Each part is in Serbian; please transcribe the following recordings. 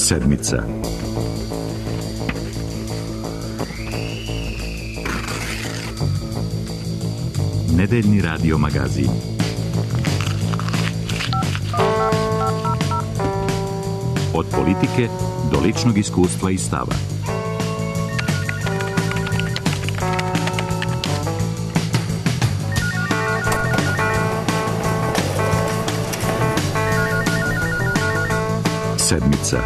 Sedmica. Nedeljni radio magazin. Od politike do ličnog iskustva i stava. Sedmica.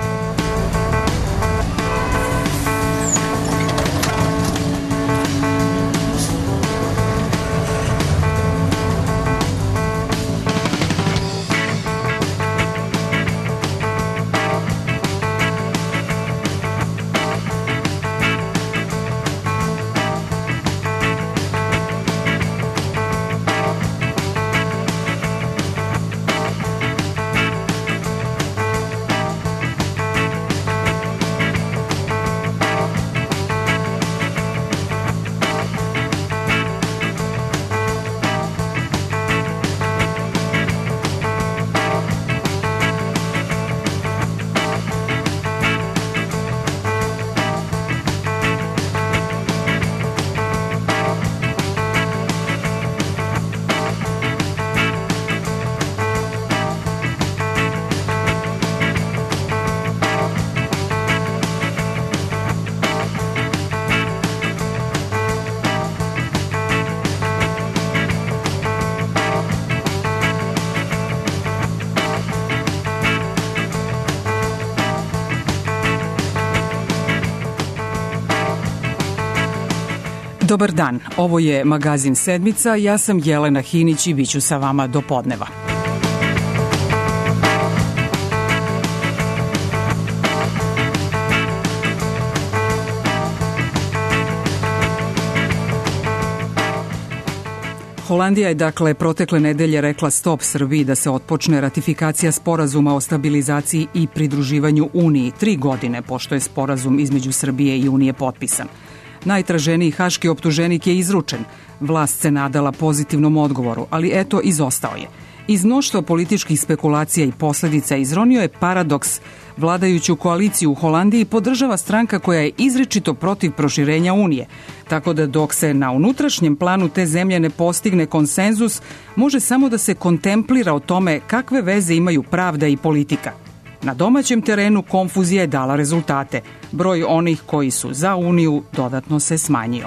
Dobar dan, ovo je magazin Sedmica, ja sam Jelena Hinić i bit ću sa vama do podneva. Holandija je dakle protekle nedelje rekla stop Srbiji da se otpočne ratifikacija sporazuma o stabilizaciji i pridruživanju Uniji 3 godine pošto je sporazum između Srbije i Unije potpisan. Najtraženiji haški optuženik je izručen. Vlast se nadala pozitivnom odgovoru, ali eto, izostao je. Iz mnoštva političkih spekulacija i posledica izronio je paradoks. Vladajuću koaliciju u Holandiji podržava stranka koja je izričito protiv proširenja Unije. Tako da dok se na unutrašnjem planu te zemlje ne postigne konsenzus, može samo da se kontemplira o tome kakve veze imaju pravda i politika. Na domaćem terenu konfuzija je dala rezultate. Broj onih koji su za Uniju dodatno se smanjio.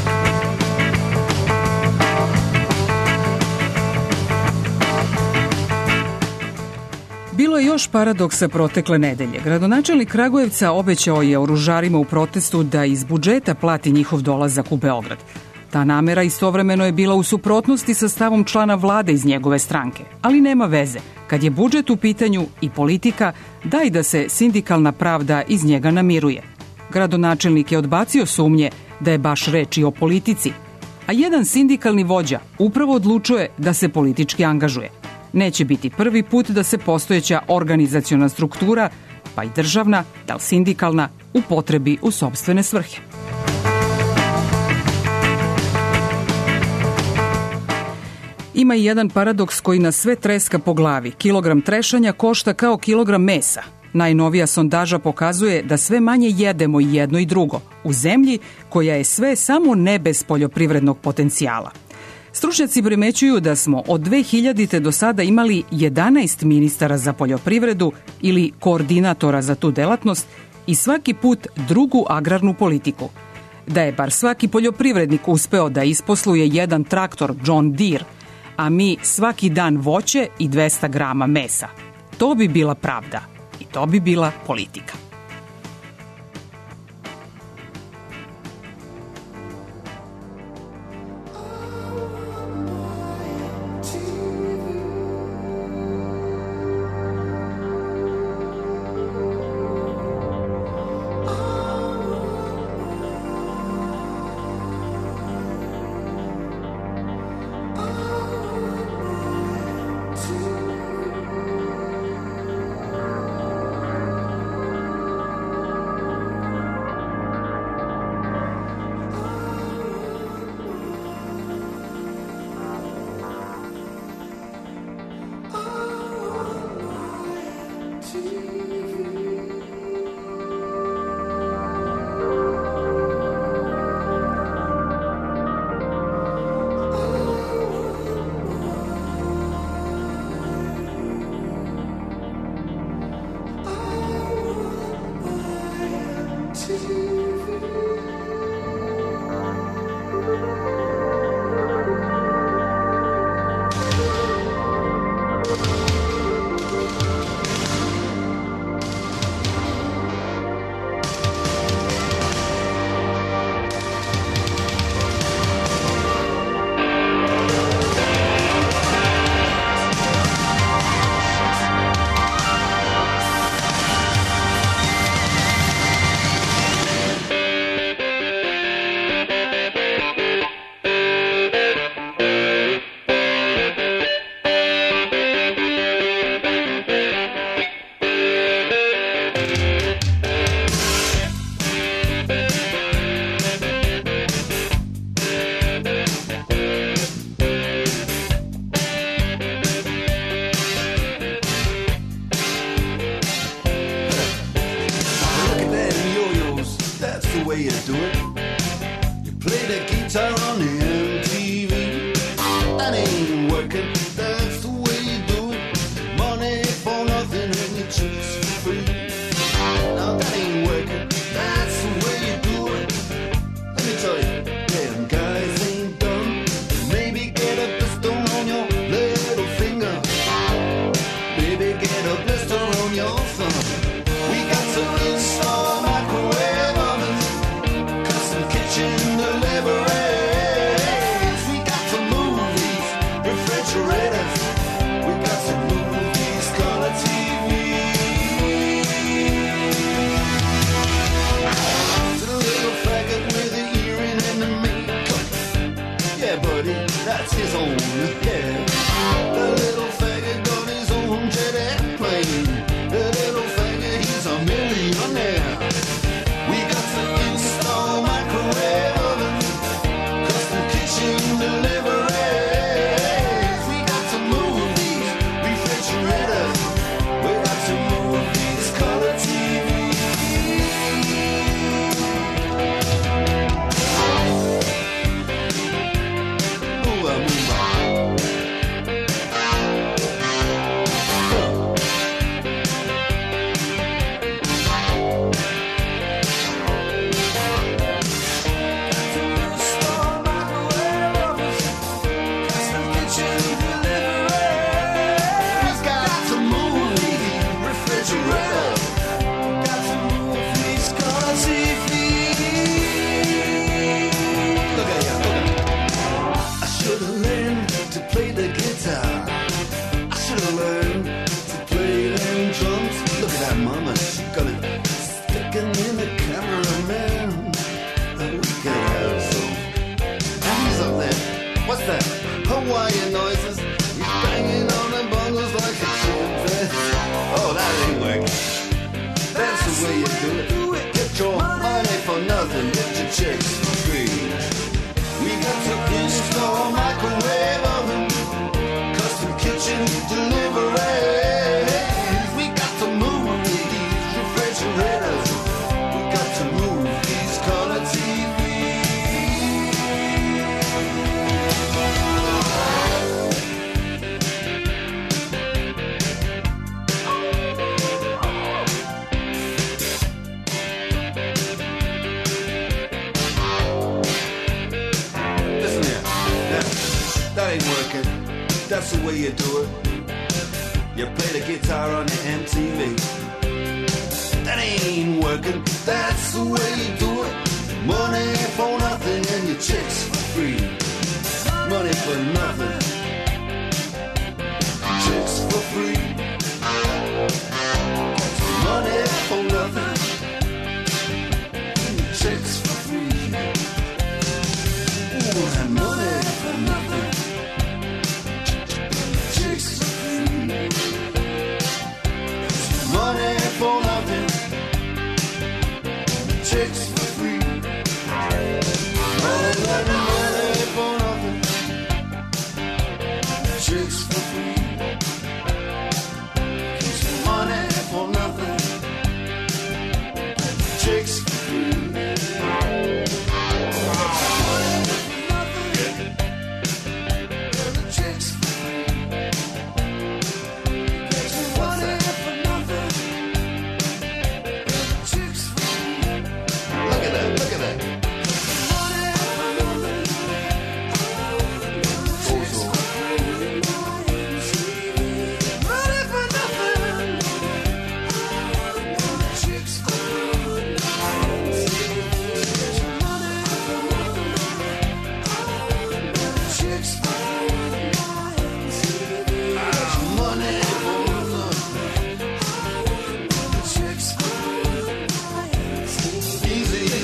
Bilo je još paradoksa protekle nedelje. Gradonačelnik Kragujevca obećao je oružarima u protestu da iz budžeta plati njihov dolazak u Beograd. Ta namera istovremeno je bila u suprotnosti sa stavom člana vlade iz njegove stranke. Ali nema veze. Kad je budžet u pitanju i politika, daj da se sindikalna pravda iz njega namiruje. Gradonačelnik je odbacio sumnje da je baš reč i o politici. A jedan sindikalni vođa upravo odlučuje da se politički angažuje. Neće biti prvi put da se postojeća organizaciona struktura, pa i državna, da li sindikalna, upotrebi u sopstvene svrhe. Ima i jedan paradoks koji nas sve treska po glavi. Kilogram trešanja košta kao kilogram mesa. Najnovija sondaža pokazuje da sve manje jedemo i jedno i drugo u zemlji koja je sve samo ne bez poljoprivrednog potencijala. Stručnjaci primećuju da smo od 2000. do sada imali 11 ministara za poljoprivredu ili koordinatora za tu delatnost i svaki put drugu agrarnu politiku. Da je bar svaki poljoprivrednik uspeo da isposluje jedan traktor John Deere, a mi svaki dan voće i 200 grama mesa. To bi bila pravda i to bi bila politika.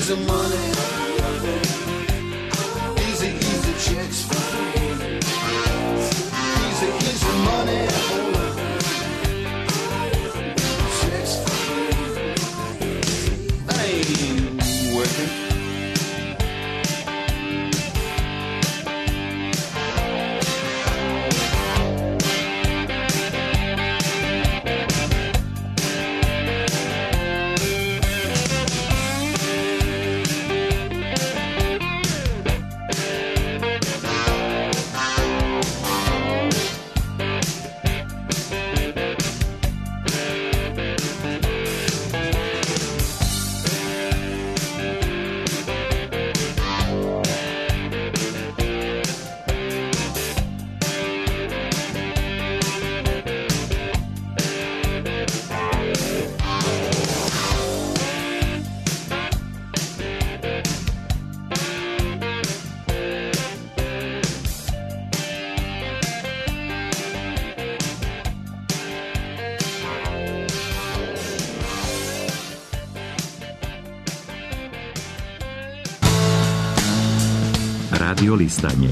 easy money. Easy, easy chicks for free. Easy, easy money. Chicks for free. I ain't working. Radio listanje.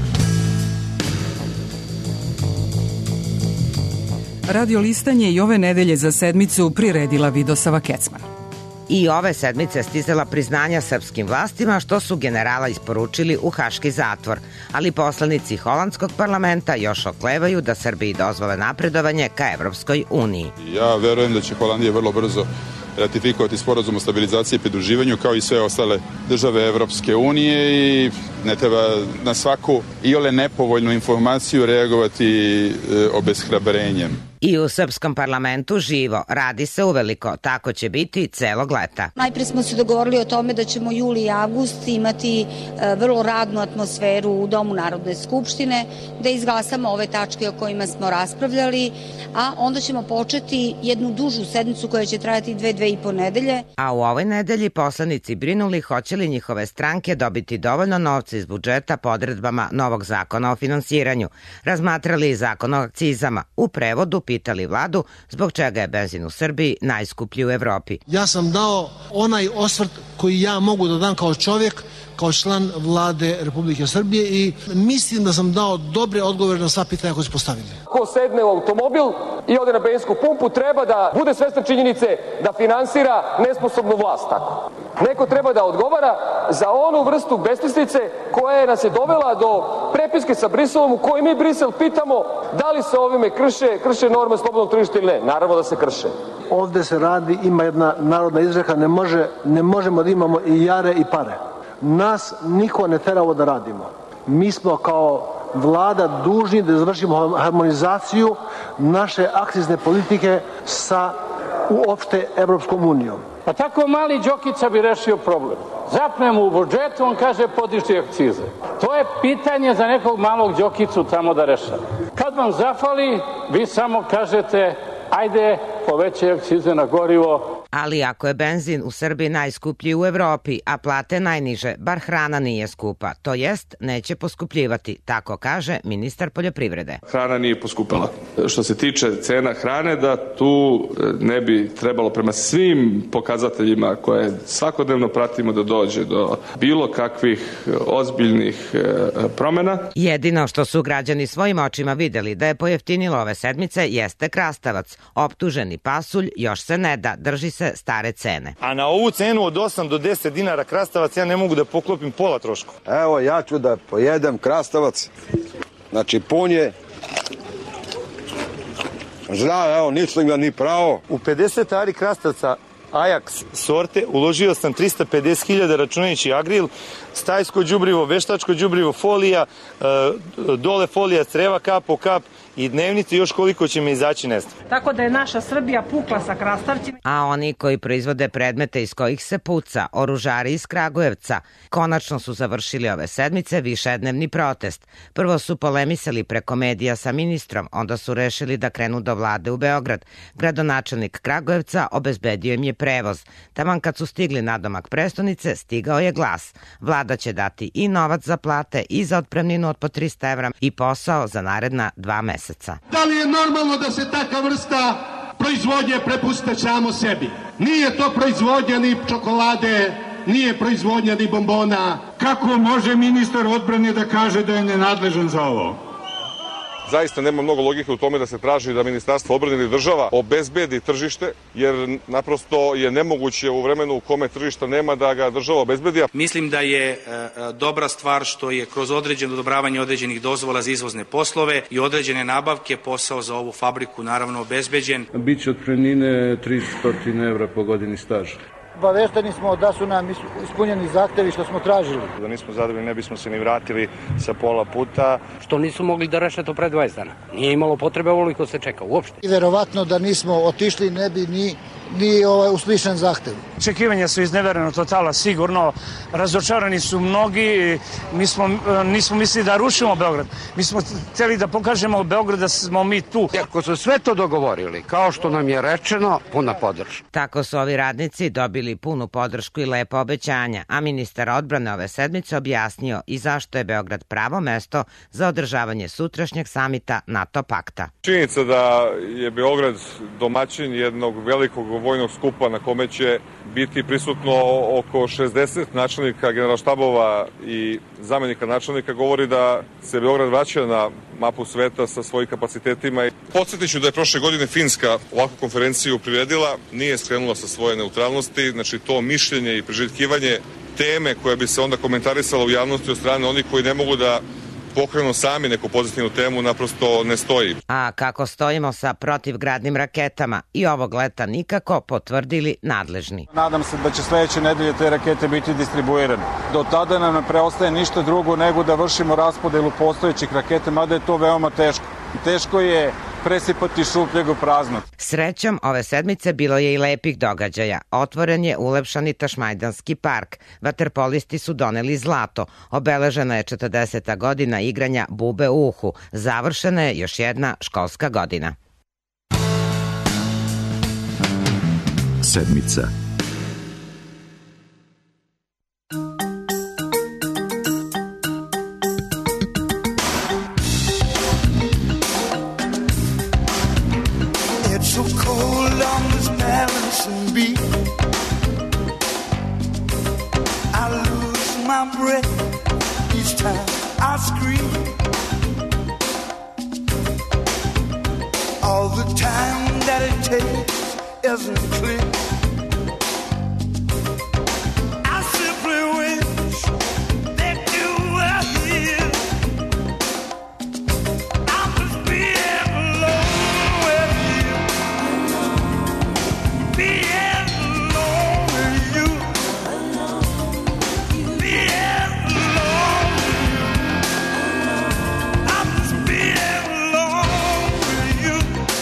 Radio listanje i ove nedelje za sedmicu priredila Vidosava Kecman. I ove sedmice stizala priznanja srpskim vlastima što su generala isporučili u haški zatvor, ali poslanici holandskog parlamenta još oklevaju da Srbiji dozvole napredovanje ka Evropskoj uniji. Ja verujem da će Holandija vrlo brzo ratifikovati sporazum o stabilizaciji i pridruživanju kao i sve ostale države Evropske unije i ne treba na svaku iole nepovoljnu informaciju reagovati obeshrabrenjem. I u srpskom parlamentu živo, radi se uveliko, tako će biti celog leta. Najpre smo se dogovorili o tome da ćemo juli i avgust imati vrlo radnu atmosferu u Domu Narodne skupštine, da izglasamo ove tačke o kojima smo raspravljali, a onda ćemo početi jednu dužu sednicu koja će trajati 2,5 nedelje. A u ovoj nedelji poslanici brinuli hoće li njihove stranke dobiti dovoljno novca iz budžeta po odredbama novog zakona o finansiranju. Razmatrali i zakon o akcizama, u prevodu pitali vladu zbog čega je benzin u Srbiji najskuplji u Evropi. Ja sam dao onaj osvrt koji ja mogu da dam kao čovjek, kao član vlade Republike Srbije i mislim da sam dao dobre odgovore na sva pitanja koje su postavili. Ko sedne u automobil i ode na benzinsku pumpu treba da bude svestan činjenice da finansira nesposobnu vlast. Tako. Neko treba da odgovara za onu vrstu besmislice koja nas je dovela do prepiske sa Briselom u kojoj mi Brisel pitamo da li se ovime krše norme slobodnog tržišta ili ne. Naravno da se krše. Ovde se radi, ima jedna narodna izreka, ne možemo da imamo i jare i pare. Nas niko ne tera ovo da radimo. Mi smo kao vlada dužni da izvršimo harmonizaciju naše akcizne politike sa uopšte Evropskom unijom. Pa tako mali Đokica bi rešio problem. Zapnemo u budžetu, on kaže podišti akcize. To je pitanje za nekog malog Đokicu tamo da rešava. Kad vam zafali, vi samo kažete ajde povećaj akcize na gorivo. Ali ako je benzin u Srbiji najskuplji u Evropi, a plate najniže, bar hrana nije skupa, to jest neće poskupljivati, tako kaže ministar poljoprivrede. Hrana nije poskupala. Što se tiče cena hrane, da tu ne bi trebalo prema svim pokazateljima koje svakodnevno pratimo da dođe do bilo kakvih ozbiljnih promena. Jedino što su građani svojim očima videli da je pojeftinilo ove sedmice jeste krastavac. Optuženi pasulj još se ne da, drži se stare cene. A na ovu cenu od 8 do 10 dinara krastavac ja ne mogu da poklopim pola trošku. Evo ja ću da pojedem krastavac, znači punje, zdrav, evo nisam ga ni pravo. U 50 ari krastavca Ajax sorte uložio sam 350.000 računajući agril, stajsko đubrivo, veštačko đubrivo, folija, dole folija creva kap po kap i dnevnice još koliko će me izaći ne znam. Tako da je naša Srbija pukla sa krastavcima. A oni koji proizvode predmete iz kojih se puca, oružari iz Kragujevca, konačno su završili ove sedmice višednevni protest. Prvo su polemisali preko medija sa ministrom, onda su rešili da krenu do vlade u Beograd. Gradonačelnik Kragujevca obezbedio im je prevoz. Taman kad su stigli nadomak prestonice, stigao je glas. Vlada će dati i novac za plate i za otpremninu od po 300 evra i posao za naredna 2 meseca. Da li je normalno da se taka vrsta proizvodnje prepuste samo sebi? Nije to proizvodnja ni čokolade, nije proizvodnja ni bombona. Kako može ministar odbrane da kaže da je nenadležan za ovo? Zaista nema mnogo logike u tome da se traži da Ministarstvo odbrane ili država obezbedi tržište, jer naprosto je nemoguće u vremenu u kome tržišta nema da ga država obezbedi. Mislim da je dobra stvar što je kroz određeno odobravanje određenih dozvola za izvozne poslove i određene nabavke posao za ovu fabriku naravno obezbeđen. Biće otpremnine 300 evra po godini staža. Obavešteni smo da su nam ispunjeni zahtevi što smo tražili. Da nismo zadovoljni, ne bismo se ni vratili sa pola puta. Što nisu mogli da reše to pre 20 dana. Nije imalo potrebe ovoliko se čeka uopšte. I verovatno da nismo otišli ne bi ni uslišen zahtev. Očekivanja su iznevereno totala, sigurno. Razočarani su mnogi. Nismo mislili da rušimo Beograd. Mi smo hteli da pokažemo Beograd da smo mi tu. Ako su sve to dogovorili, kao što nam je rečeno, puna podrška. Tako su ovi radnici dobili punu podršku i lepa obećanja, a ministar odbrane ove sedmice objasnio i zašto je Beograd pravo mesto za održavanje sutrašnjeg samita NATO pakta. Činjenica da je Beograd domaćin jednog velikog vojnog skupa na kome će biti prisutno oko 60 načelnika generalštabova i zamenika načelnika govori da se Beograd vraća na mapu sveta sa svojim kapacitetima. Podsjetiću da je prošle godine Finska ovakvu konferenciju priredila, nije skrenula sa svoje neutralnosti, znači to mišljenje i priželjkivanje teme koja bi se onda komentarisala u javnosti od strane onih koji ne mogu da pokrenu sami neku pozitivnu temu, naprosto ne stoji. A kako stojimo sa protivgradnim raketama i ovog leta nikako, potvrdili nadležni. Nadam se da će sledeće nedelje te rakete biti distribuirane. Do tada nam ne preostaje ništa drugo nego da vršimo raspodelu postojećih raketa, mada je to veoma teško. Teško je presipati šupljeg u prazno. Srećom, ove sedmice bilo je i lepih događaja. Otvoren je ulepšani Tašmajdanski park. Vaterpolisti su doneli zlato. Obeležena je 40. godina igranja bube u uhu. Završena je još jedna školska godina. Sedmica. So cold on this balancing beat, I lose my breath each time I scream. All the time that it takes isn't clear. I simply wish that you were here. I must be alone with you. Be alone with you. Be alone with you. I must be alone with you.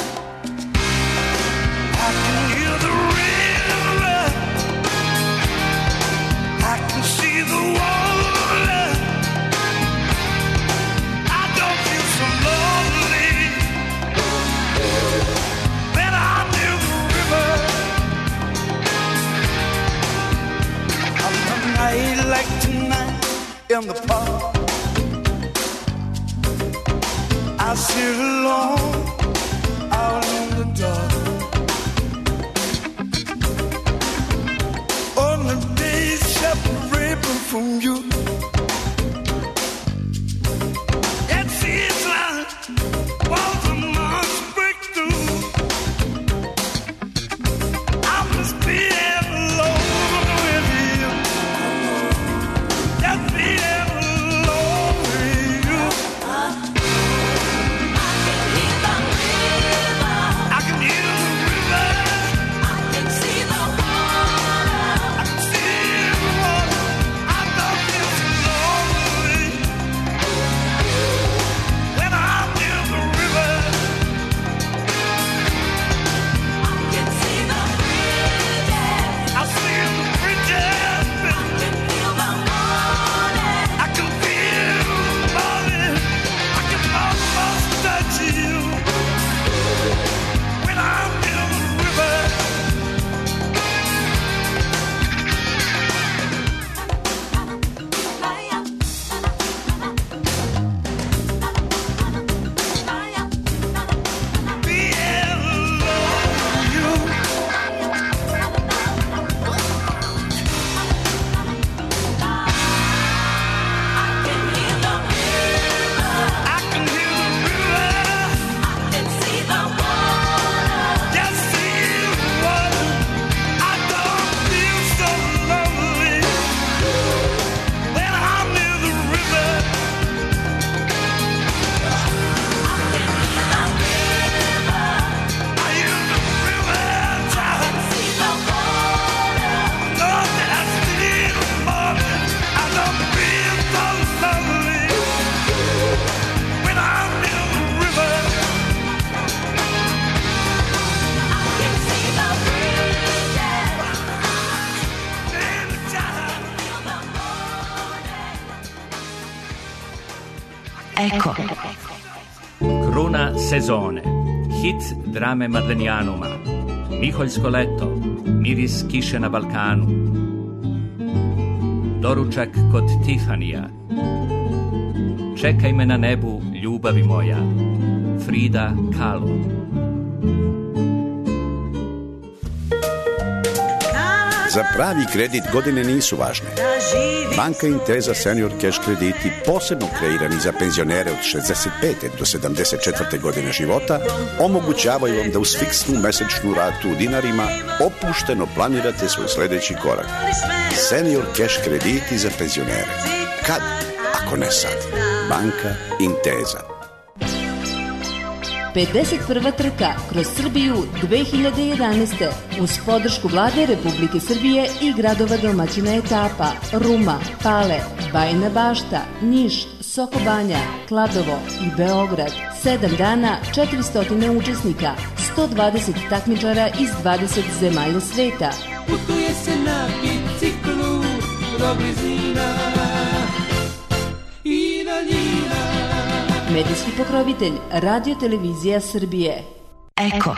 I can hear the river. I can see the water. I don't feel so lonely when I'm near the river. On a night like tonight in the park, I sit alone out in the dark. On the days separated from you, it seems like walls of must break through. I must be alone with you. Just be alone with you. I can hear the Eko. Kruna sezone. Hit drame Madlenijanuma. Miholjsko leto. Miris kiše na Balkanu. Doručak kod Tifanija. Čekaj me na nebu, ljubavi moja. Frida Kahlo. Za pravi kredit godine nisu važne. Banka Intesa Senior Cash krediti, posebno kreirani za penzionere od 65. do 74. godine života, omogućavaju vam da uz fiksnu mesečnu ratu u dinarima opušteno planirate svoj sledeći korak. Senior Cash krediti za penzionere. Kad, ako ne sad? Banka Intesa. 51. trka kroz Srbiju 2011. uz podršku Vlade Republike Srbije i gradova domaćina etapa Ruma, Pale, Bajina Bašta, Niš, Sokobanja, Kladovo i Beograd. 7 dana, 400 učesnika, 120 takmičara iz 20 zemalja sveta. Putuje se na biciklu do blizina i daljina. Medijski pokrovitelj Radio Televizija Srbije. Eko.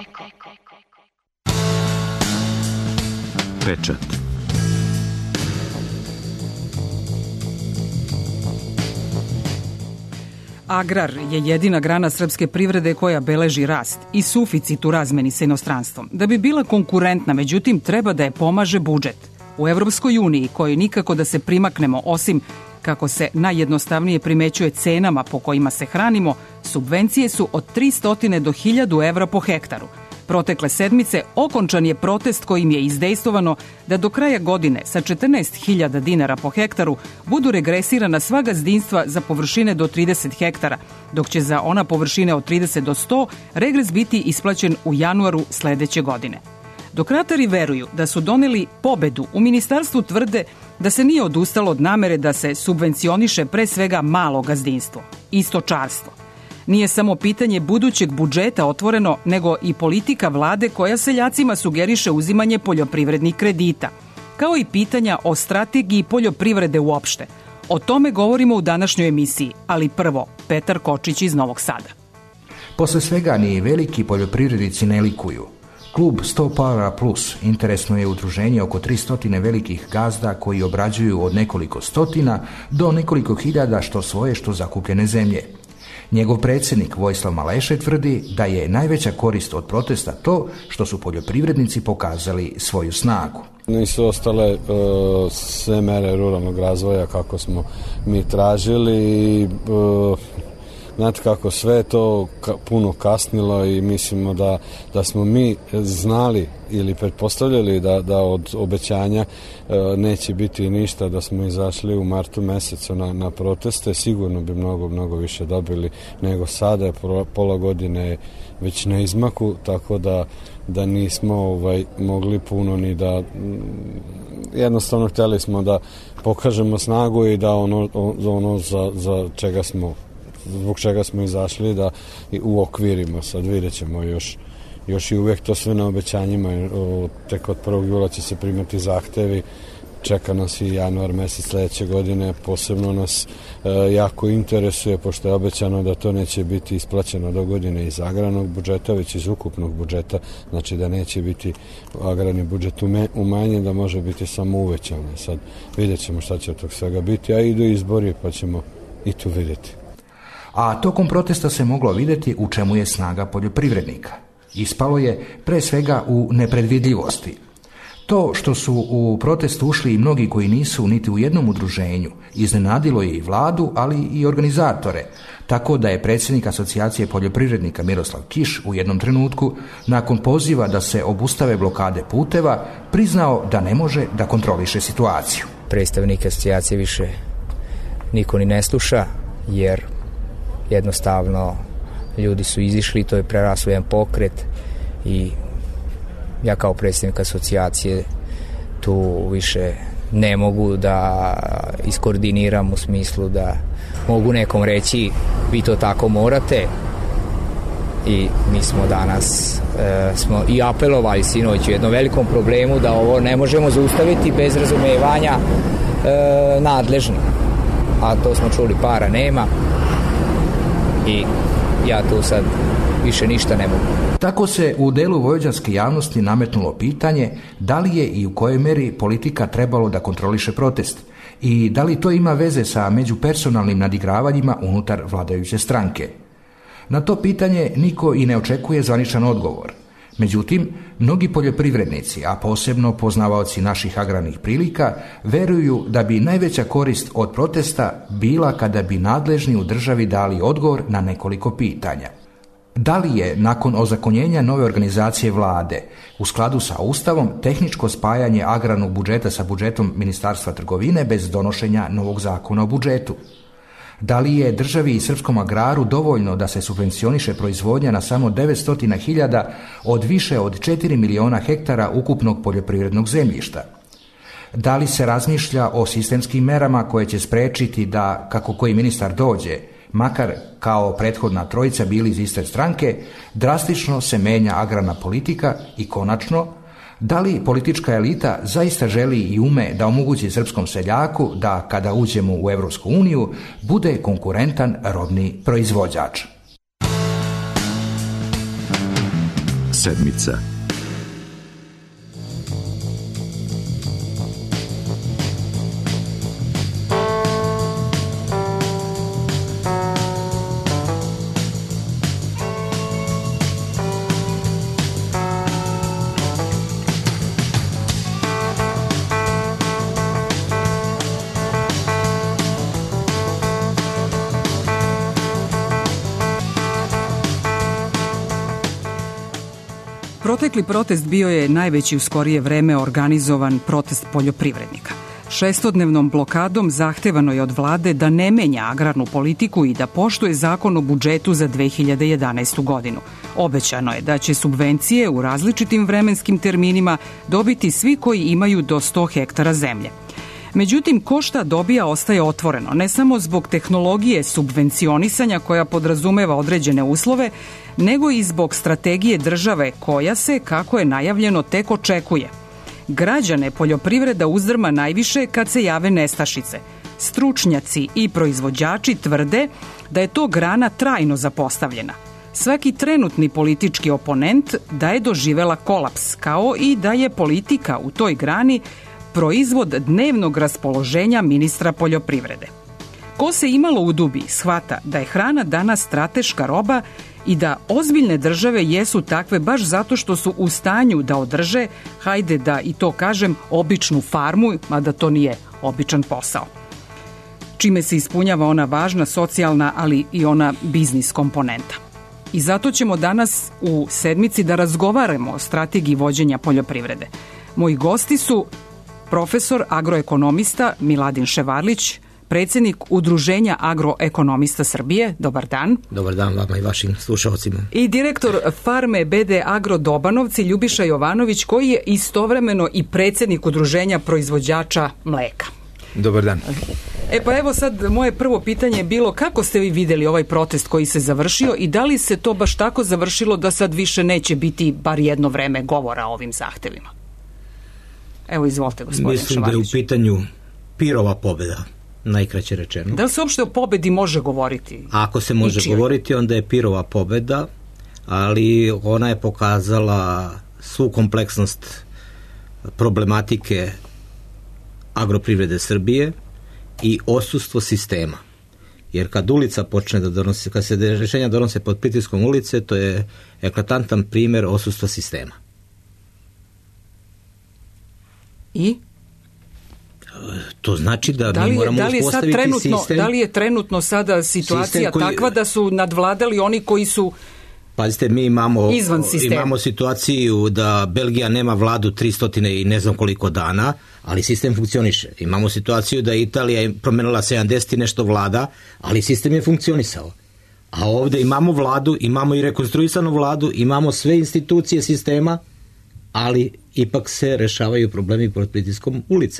Pečat. Agrar je jedina grana srpske privrede koja beleži rast i suficit u razmeni sa inostranstvom. Da bi bila konkurentna, međutim, treba da je pomaže budžet. U Evropskoj uniji, koji nikako da se primaknemo, osim kako se najjednostavnije primećuje cenama po kojima se hranimo, subvencije su od 300 do 1000 evra po hektaru. Protekle sedmice okončan je protest kojim je izdejstvovano da do kraja godine sa 14.000 dinara po hektaru budu regresirana sva gazdinstva za površine do 30 hektara, dok će za ona površine od 30 do 100 regres biti isplaćen u januaru sledeće godine. Dok ratari veruju da su doneli pobedu, u ministarstvu tvrde da se nije odustalo od namere da se subvencioniše pre svega malo gazdinstvo i stočarstvo. Nije samo pitanje budućeg budžeta otvoreno, nego i politika vlade koja seljacima sugeriše uzimanje poljoprivrednih kredita, kao i pitanja o strategiji poljoprivrede uopšte. O tome govorimo u današnjoj emisiji, ali prvo, Petar Kočić iz Novog Sada. Posle svega ni veliki poljoprivrednici ne likuju. Klub 100 para plus interesno je udruženje oko 300 velikih gazda koji obrađuju od nekoliko stotina do nekoliko hiljada što svoje što zakupljene zemlje. Njegov predsjednik Vojislav Maleše tvrdi da je najveća korist od protesta to što su poljoprivrednici pokazali svoju snagu. Nisu ostale sve mere ruralnog razvoja kako smo mi tražili i znate kako sve to puno kasnilo i mislimo da smo mi znali ili pretpostavljali da od obećanja neće biti ništa, da smo izašli u martu mesecu na proteste, sigurno bi mnogo više dobili nego sada, pola godine već na izmaku, tako da nismo mogli puno ni da jednostavno htjeli smo da pokažemo snagu i da ono za čega smo zbog čega smo izašli da uokvirimo. Sad vidjet ćemo još i uvijek to sve na obećanjima. Tek od 1. jula će se primati zahtevi. Čeka nas i januar mesec sledeće godine. Posebno nas jako interesuje, pošto je obećano da to neće biti isplaćeno do godine iz agrarnog budžeta, već iz ukupnog budžeta. Znači da neće biti agrarni budžet umanjen, da može biti samo uvećan. Sad vidjet ćemo šta će od tog svega biti, a idu izbori pa ćemo i tu vidjeti. A tokom protesta se moglo vidjeti u čemu je snaga poljoprivrednika. Ispalo je pre svega u nepredvidljivosti. To što su u protest ušli i mnogi koji nisu niti u jednom udruženju, iznenadilo je i vladu, ali i organizatore, tako da je predsjednik Asocijacije poljoprivrednika Miroslav Kiš u jednom trenutku, nakon poziva da se obustave blokade puteva, priznao da ne može da kontroliše situaciju. Predstavnike asocijacije više niko ni ne sluša, jer jednostavno ljudi su izišli, to je preraslo jedan pokret i ja kao predstavnik asocijacije tu više ne mogu da iskoordiniram u smislu da mogu nekom reći vi to tako morate i mi smo danas smo i apelovali sinoć u jednom velikom problemu da ovo ne možemo zaustaviti bez razumevanja nadležnih, a to smo čuli, para nema i ja tu sad više ništa ne mogu. Tako se u delu vojvođanske javnosti nametnulo pitanje da li je i u kojoj meri politika trebalo da kontroliše protest i da li to ima veze sa međupersonalnim nadigravanjima unutar vladajuće stranke. Na to pitanje niko i ne očekuje zvaničan odgovor. Međutim, mnogi poljoprivrednici, a posebno poznavaoci naših agrarnih prilika, veruju da bi najveća korist od protesta bila kada bi nadležni u državi dali odgovor na nekoliko pitanja. Da li je, nakon ozakonjenja nove organizacije vlade, u skladu sa Ustavom, tehničko spajanje agrarnog budžeta sa budžetom Ministarstva trgovine bez donošenja novog zakona o budžetu? Da li je državi i srpskom agraru dovoljno da se subvencioniše proizvodnja na samo 900.000 od više od 4 miliona hektara ukupnog poljoprivrednog zemljišta? Da li se razmišlja o sistemskim merama koje će sprečiti da, kako koji ministar dođe, makar kao prethodna trojica bili iz iste stranke, drastično se menja agrarna politika i konačno, da li politička elita zaista želi i ume da omogući srpskom seljaku da, kada uđemo u Evropsku uniju, bude konkurentan robni proizvođač? Sedmica. Protekli protest bio je najveći u skorije vreme organizovan protest poljoprivrednika. 6-dnevnom blokadom zahtevano je od vlade da ne menja agrarnu politiku i da poštuje zakon o budžetu za 2011. godinu. Obećano je da će subvencije u različitim vremenskim terminima dobiti svi koji imaju do 100 hektara zemlje. Međutim, ko šta dobija ostaje otvoreno, ne samo zbog tehnologije subvencionisanja koja podrazumeva određene uslove, nego i zbog strategije države koja se, kako je najavljeno, tek očekuje. Građane poljoprivreda uzdrma najviše kad se jave nestašice. Stručnjaci i proizvođači tvrde da je to grana trajno zapostavljena. Svaki trenutni politički oponent da je doživela kolaps, kao i da je politika u toj grani proizvod dnevnog raspoloženja ministra poljoprivrede. Ko se imalo udubi, shvata da je hrana danas strateška roba i da ozbiljne države jesu takve baš zato što su u stanju da održe, hajde da i to kažem, običnu farmu, mada to nije običan posao. Čime se ispunjava ona važna socijalna, ali i ona biznis komponenta. I zato ćemo danas u sedmici da razgovaramo o strategiji vođenja poljoprivrede. Moji gosti su profesor agroekonomista Miladin Ševarlić, predsjednik Udruženja agroekonomista Srbije. Dobar dan. Dobar dan vama i vašim slušalcima. I direktor farme BD Agro Dobanovci Ljubiša Jovanović, koji je istovremeno i predsjednik Udruženja proizvođača mleka. Dobar dan. Pa evo sad moje prvo pitanje je bilo kako ste vi vidjeli ovaj protest koji se završio i da li se to baš tako završilo da sad više neće biti bar jedno vreme govora o ovim zahtevima? Evo izvolite, gospodine Ševarlić. Mislim da je u pitanju pirova pobjeda, najkraće rečeno. Da li se uopšte o pobedi može govoriti? Ako se može govoriti, onda je pirova pobjeda, ali ona je pokazala svu kompleksnost problematike agroprivrede Srbije i odsustvo sistema. Jer kad ulica počne da donosi, kad se rješenja donose pod pritiskom ulice, to je eklatantan primjer odsustva sistema. I? To znači da mi moramo uspostaviti sistem. Da li je trenutno sada situacija takva da su nadvladali oni koji su Pazite, mi imamo situaciju da Belgija nema vladu 300 i ne znam koliko dana, ali sistem funkcioniše. Imamo situaciju da Italija je promenila 70 i nešto vlada, ali sistem je funkcionisao. A ovdje imamo vladu, imamo i rekonstruisanu vladu, imamo sve institucije sistema, ali ipak se rešavaju problemi pod pritiskom ulice.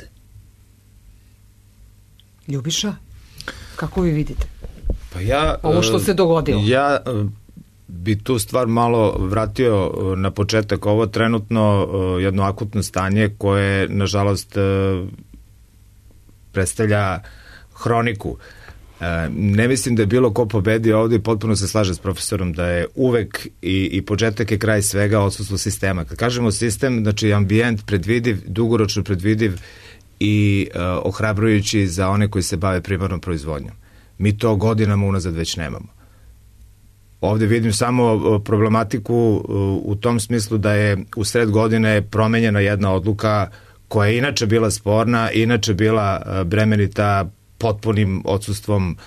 Ljubiša, kako vi vidite? Pa ja, ovo što se dogodilo? Ja bi tu stvar malo vratio na početak. Ovo trenutno jedno akutno stanje koje nažalost predstavlja hroniku. Ne mislim da je bilo ko pobedio ovdje i potpuno se slaže s profesorom da je uvek i početak i kraj svega odsustvo sistema. Kad kažemo sistem, znači ambijent predvidiv, dugoročno predvidiv i ohrabrujući za one koji se bave primarnom proizvodnjom. Mi to godinama unazad već nemamo. Ovdje vidim samo problematiku u tom smislu da je u sred godine promenjena jedna odluka koja je inače bila sporna, inače bila bremenita potpunim odsustvom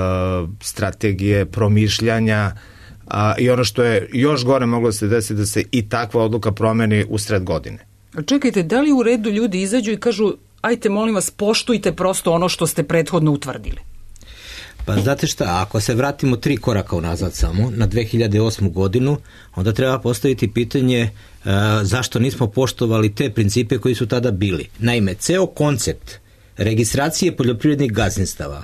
strategije, promišljanja, i ono što je još gore moglo se desiti da se i takva odluka promeni u sred godine. Čekajte, da li u redu ljudi izađu i kažu ajte molim vas poštujte prosto ono što ste prethodno utvrdili? Pa znate šta, ako se vratimo 3 koraka unazad samo na 2008. godinu, onda treba postaviti pitanje zašto nismo poštovali te principe koji su tada bili. Naime, ceo koncept registracije poljoprivrednih gazdinstava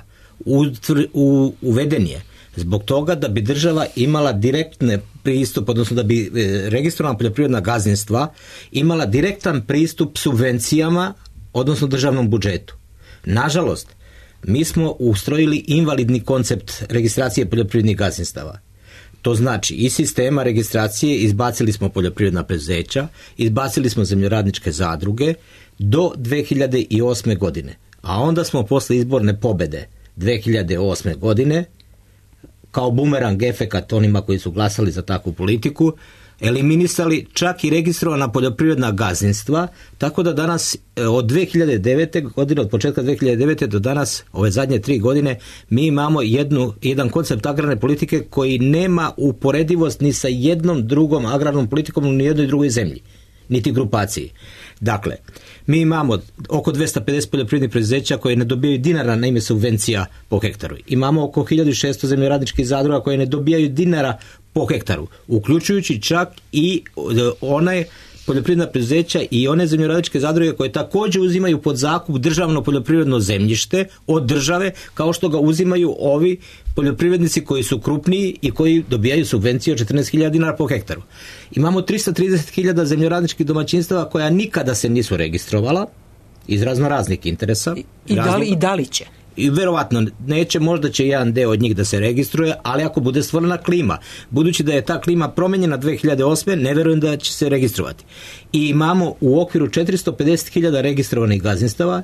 uveden je zbog toga da bi država imala direktne pristup, odnosno da bi registrovana poljoprivredna gazdinstva imala direktan pristup subvencijama, odnosno državnom budžetu. Nažalost, mi smo ustrojili invalidni koncept registracije poljoprivrednih gazdinstava. To znači, iz sistema registracije izbacili smo poljoprivredna preduzeća, izbacili smo zemljoradničke zadruge do 2008. godine. A onda smo posle izborne pobede 2008. godine, kao bumerang efekat onima koji su glasali za takvu politiku, eliminisali čak i registrovana poljoprivredna gazdinstva, tako da danas od 2009. godine, od početka 2009. do danas, ove zadnje 3 godine, mi imamo jedan koncept agrarne politike koji nema uporedivost ni sa jednom drugom agrarnom politikom u nijednoj drugoj zemlji, niti grupaciji. Dakle, mi imamo oko 250 poljoprivrednih preduzeća koje ne dobijaju dinara na ime subvencija po hektaru. Imamo oko 1600 zemljoradničkih zadruga koje ne dobijaju dinara po hektaru, uključujući čak i one poljoprivredna preduzeća i one zemljoradničke zadruge koje također uzimaju pod zakup državno poljoprivredno zemljište od države, kao što ga uzimaju ovi poljoprivrednici koji su krupniji i koji dobijaju subvencije od 14.000 dinara po hektaru. Imamo 330.000 zemljoradničkih domaćinstava koja nikada se nisu registrovala iz raznih interesa. I da li će? I verovatno neće, možda će jedan deo od njih da se registruje, ali ako bude stvorena klima, budući da je ta klima promenjena 2008. ne verujem da će se registrovati. I imamo u okviru 450.000 registrovanih gazdinstava,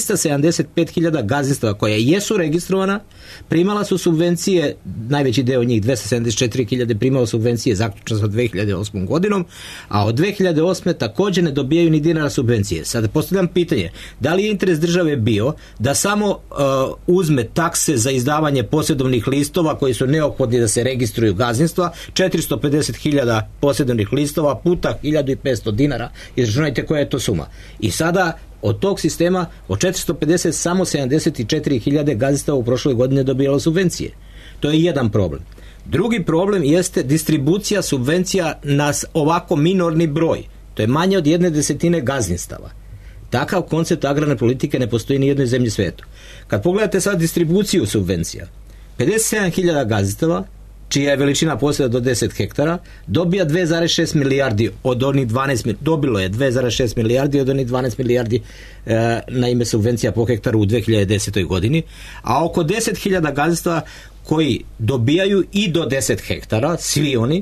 375.000 gazdinstava koja jesu registrovana, primala su subvencije, najveći deo njih 274.000 primalo subvencije zaključno sa 2008. godinom, a od 2008. također ne dobijaju ni dinara subvencije. Sada postavljam pitanje, da li je interes države bio da samo uzme takse za izdavanje posjedovnih listova koji su neophodni da se registruju gazdinstva, 450.000 posjedovnih listova puta 1.500 dinara, izračunajte koja je to suma. I sada od tog sistema, od 450, samo 74.000 gazdinstava u prošloj godini dobijalo subvencije. To je jedan problem. Drugi problem jeste distribucija subvencija na ovako minorni broj. To je manje od 1/10 gazdinstava. Takav koncept agrarne politike ne postoji ni u jednoj zemlji svijetu. Kad pogledate sad distribuciju subvencija, 57.000 gazdinstava, čija je veličina posjeda do 10 hektara, dobija 2,6 milijardi od onih 12, dobilo je 2,6 milijardi od onih 12 milijardi na ime subvencija po hektaru u 2010. godini, a oko 10.000 gazdinstava koji dobijaju i do 10 hektara, svi oni,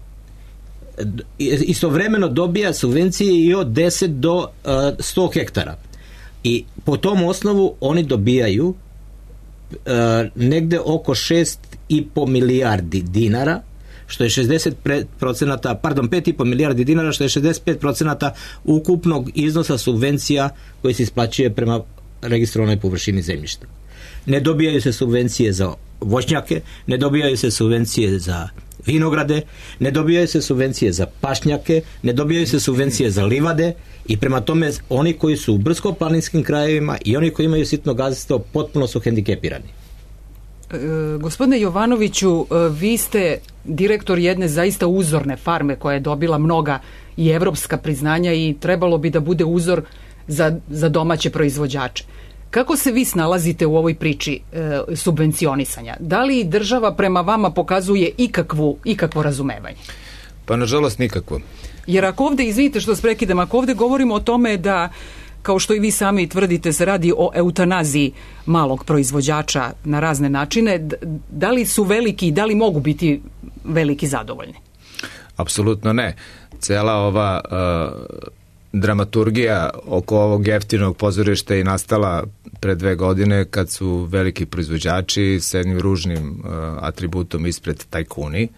istovremeno dobija subvencije i od 10 do 100 hektara. I po tom osnovu oni dobijaju negde oko 6,5 milijardi dinara, što je 5,5 milijardi dinara, što je 65% ukupnog iznosa subvencija koji se isplaćuje prema registrovanoj površini zemljišta. Ne dobijaju se subvencije za voćnjake, ne dobijaju se subvencije za vinograde, ne dobijaju se subvencije za pašnjake, ne dobijaju se subvencije za livade i prema tome oni koji su u brdsko-planinskim krajevima i oni koji imaju sitno gazdinstvo potpuno su hendikepirani. Gospodine Jovanoviću, vi ste direktor jedne zaista uzorne farme koja je dobila mnoga i evropska priznanja i trebalo bi da bude uzor za domaće proizvođače. Kako se vi snalazite u ovoj priči subvencionisanja? Da li država prema vama pokazuje ikakvo razumevanje? Pa nažalost nikakvo. Jer ako ovde, izvinite što vas prekidam, ako ovde govorimo o tome da kao što i vi sami tvrdite, se radi o eutanaziji malog proizvođača na razne načine. Da li su veliki, da li mogu biti veliki zadovoljni? Apsolutno ne. Cela ova dramaturgija oko ovog jeftinog pozorišta je nastala pre 2 godine kad su veliki proizvođači s jednim ružnim atributom ispred tajkuni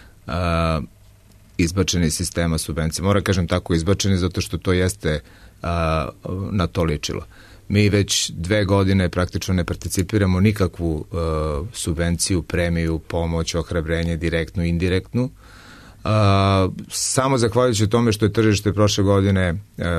izbačeni iz sistema subvencija. Moram kažem tako izbačeni zato što to jeste na to ličilo. Mi već 2 godine praktično ne participiramo nikakvu subvenciju, premiju, pomoć, ohrabrenje, direktnu, indirektnu. Samo zahvaljujući tome što je tržište prošle godine